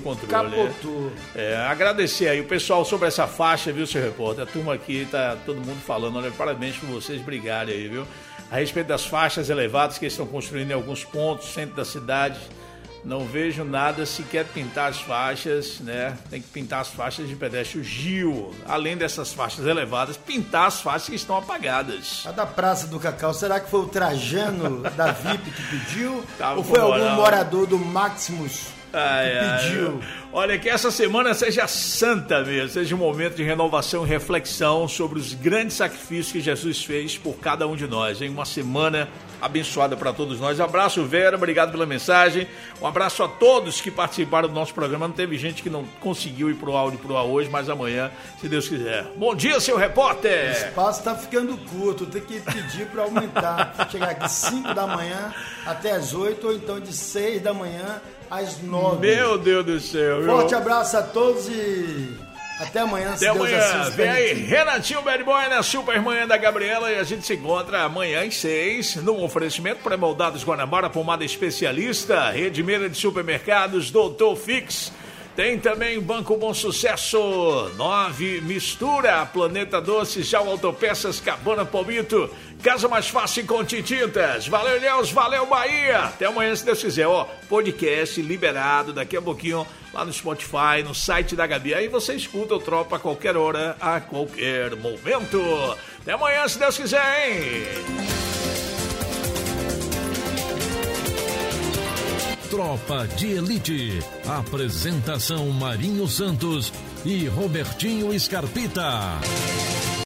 capotou. Agradecer aí o pessoal sobre essa faixa, viu, seu repórter? A turma aqui, tá todo mundo falando, olha, parabéns por vocês brigarem aí, viu? A respeito das faixas elevadas que eles estão construindo em alguns pontos, centro da cidade, não vejo nada, se quer pintar as faixas, né? Tem que pintar as faixas de pedestre. O Gil, além dessas faixas elevadas, pintar as faixas que estão apagadas. A da Praça do Cacau, será que foi o Trajano da VIP que pediu? Tava ou foi com algum moral. morador do Maximus que pediu? Olha, que essa semana seja santa mesmo, seja um momento de renovação e reflexão sobre os grandes sacrifícios que Jesus fez por cada um de nós, hein? Uma semana abençoada para todos nós. Abraço, Vera, obrigado pela mensagem. Um abraço a todos que participaram do nosso programa. Não teve gente que não conseguiu ir pro áudio pro ar hoje, mas amanhã, se Deus quiser. Bom dia, seu repórter! O espaço tá ficando curto, tem que pedir para aumentar. Chegar aqui 5 da manhã até as 8, ou então de 6 da manhã às 9. Meu Deus do céu. Forte abraço a todos e até amanhã, até se Deus amanhã. assim Vem aí, permitir. Renatinho Bad Boy na Supermanhã da Gabriela e a gente se encontra amanhã às 6 num oferecimento pré-moldados Guanabara, pomada especialista, rede meira de supermercados, Doutor Fix. Tem também Banco Bom Sucesso, 9 Mistura, Planeta Doces, Jau Autopeças, Cabana Palmito, Casa Mais Fácil com Tintintas. Valeu, Ilhéus, valeu, Bahia. Até amanhã, se Deus quiser. Podcast liberado daqui a pouquinho lá no Spotify, no site da Gabi. Aí você escuta o Tropa a qualquer hora, a qualquer momento. Até amanhã, se Deus quiser, hein? Tropa de Elite. Apresentação Marinho Santos e Robertinho Scarpita.